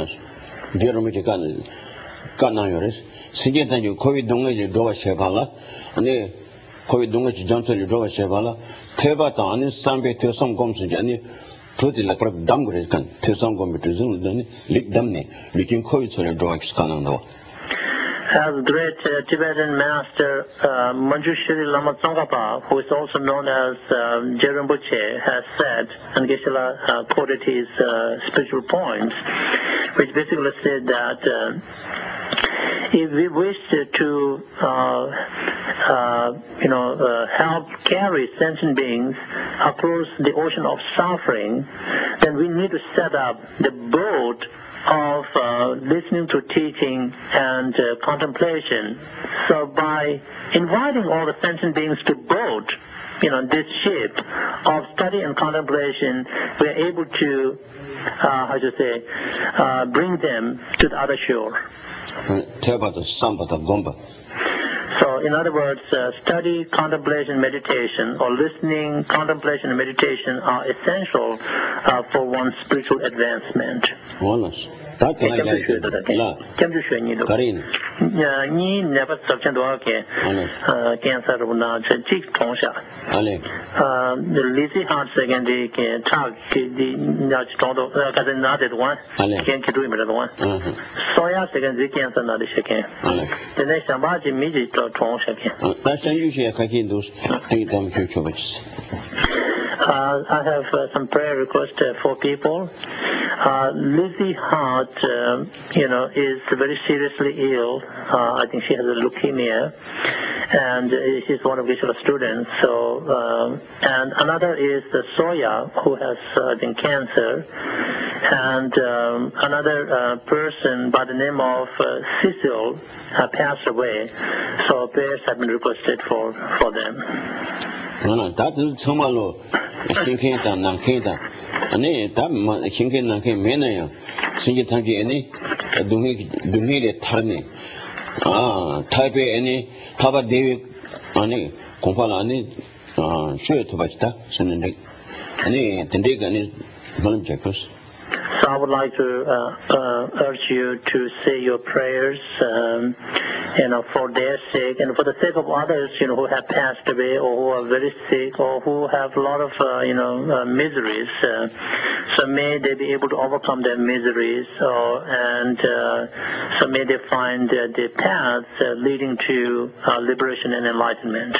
세계단위 코비드 동네지 도와 쉐발라 아니 코비드 동네지 점수를 도와 쉐발라 태바다 아니 삼베 태성 검수지 아니 도들라 그런 담그레간 태성 검수는 릭담네 리킨 코비드를 도와 스카나노 As great Tibetan master Manjushri Lama Tsongkhapa, who is also known as Jerimbuche, has said, and Geshe-la quoted his spiritual points, which basically said that if we wish to help carry sentient beings across the ocean of suffering, then we need to set up the boat of listening to teaching and contemplation. So by inviting all the sentient beings to boat, this ship of study and contemplation, we are able to, bring them to the other shore. So, in other words, study, contemplation, meditation, or listening, contemplation, and meditation are essential for one's spiritual advancement. I have some prayer requests for people. Lizzie Hart, is very seriously ill. I think she has a leukemia, and she's one of Geshe-la students. So, and another is Soya, who has cancer, and another person by the name of Cecil passed away. So prayers have been requested for them. 다들 정말로 신경다 난게다 아니 다 신경 난게 매네요 신경 tangi 아니 동해에 타네 아 타이베 아니 타바 데위 아니 공판 아니 쉬어도 봤다 쓰는데 아니 된대가 아니 말은 제거스. So I would like to urge you to say your prayers, for their sake and for the sake of others, who have passed away or who are very sick or who have a lot of, miseries. So may they be able to overcome their miseries, and so may they find the paths leading to liberation and enlightenment.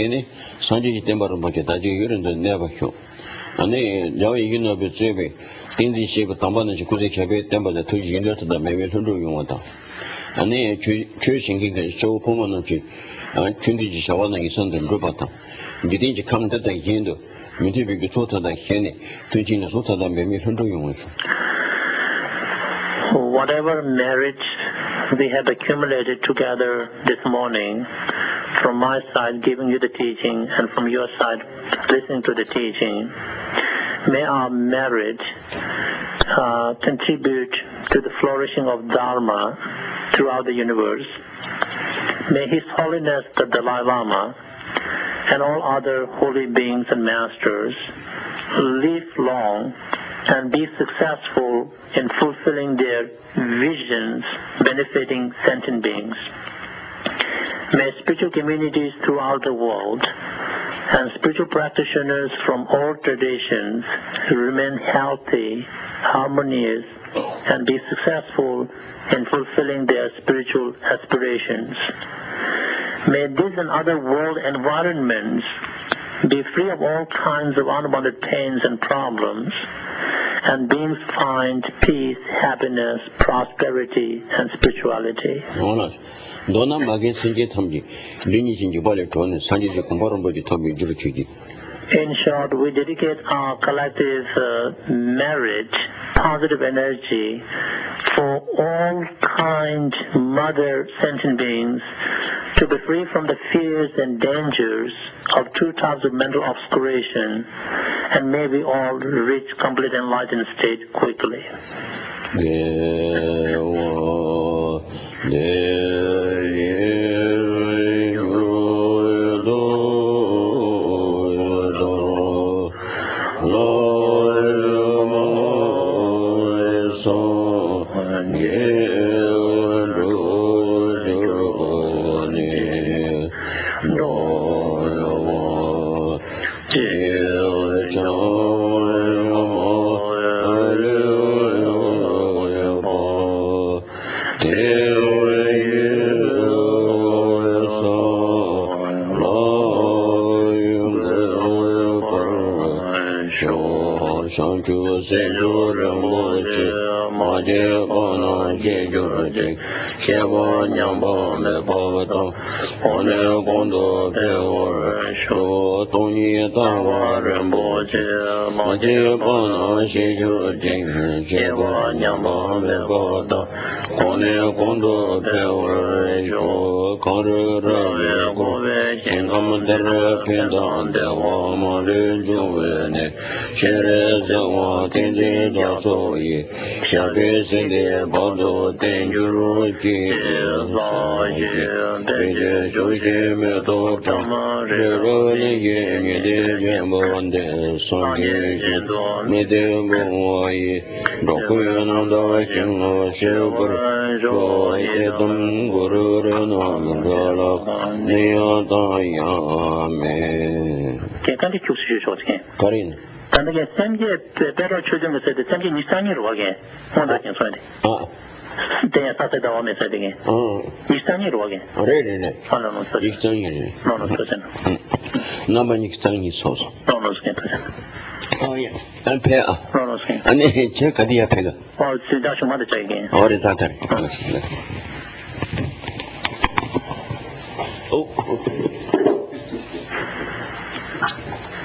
아니 여기 있는 그 집에 딘지 시고 담바는 구제 개배 담바의 토지 인도다 매매 선조 용어다. 아니 최신기가 쇼 보면은 춘디지 샤와는 있었는데 그거다. 미딘지 감다다 인도 미디비가 좋다다 해네 토지는 좋다다 매매 선조 용어죠. Whatever merit we have accumulated together this morning, from my side giving you the teaching and from your side listening to the teaching, may our merit contribute to the flourishing of Dharma throughout the universe. May His Holiness the Dalai Lama and all other holy beings and masters live long and be successful in fulfilling their visions benefiting sentient beings. May spiritual communities throughout the world and spiritual practitioners from all traditions remain healthy, harmonious, and be successful in fulfilling their spiritual aspirations. May this and other world environments be free of all kinds of unwanted pains and problems, and beings find peace, happiness, prosperity, and spirituality. 너나 마게 생계 탐지 리니신지 발에 좋은 산지지 공부하는 법이 더 민주를 주지. In short, we dedicate our collective merit, positive energy for all kind mother sentient beings to be free from the fears and dangers of two types of mental obscuration, and may we all reach complete enlightened state quickly. 단게 샘게 배로 추진 것에 샘게 니산이로 하게 뭔가 괜찮아요. 대야 사세다 오면서 되게. 니산이로 하게. 그래네. 하나는 또 니산이네. 너는 또잖아. 나만 니산이 있어서. 너는 괜찮아. 예. 안패아. 너는 괜찮아. 아니 제가 어디야 패가. 진짜 좀 맞다 이게. 어디 사다. 오.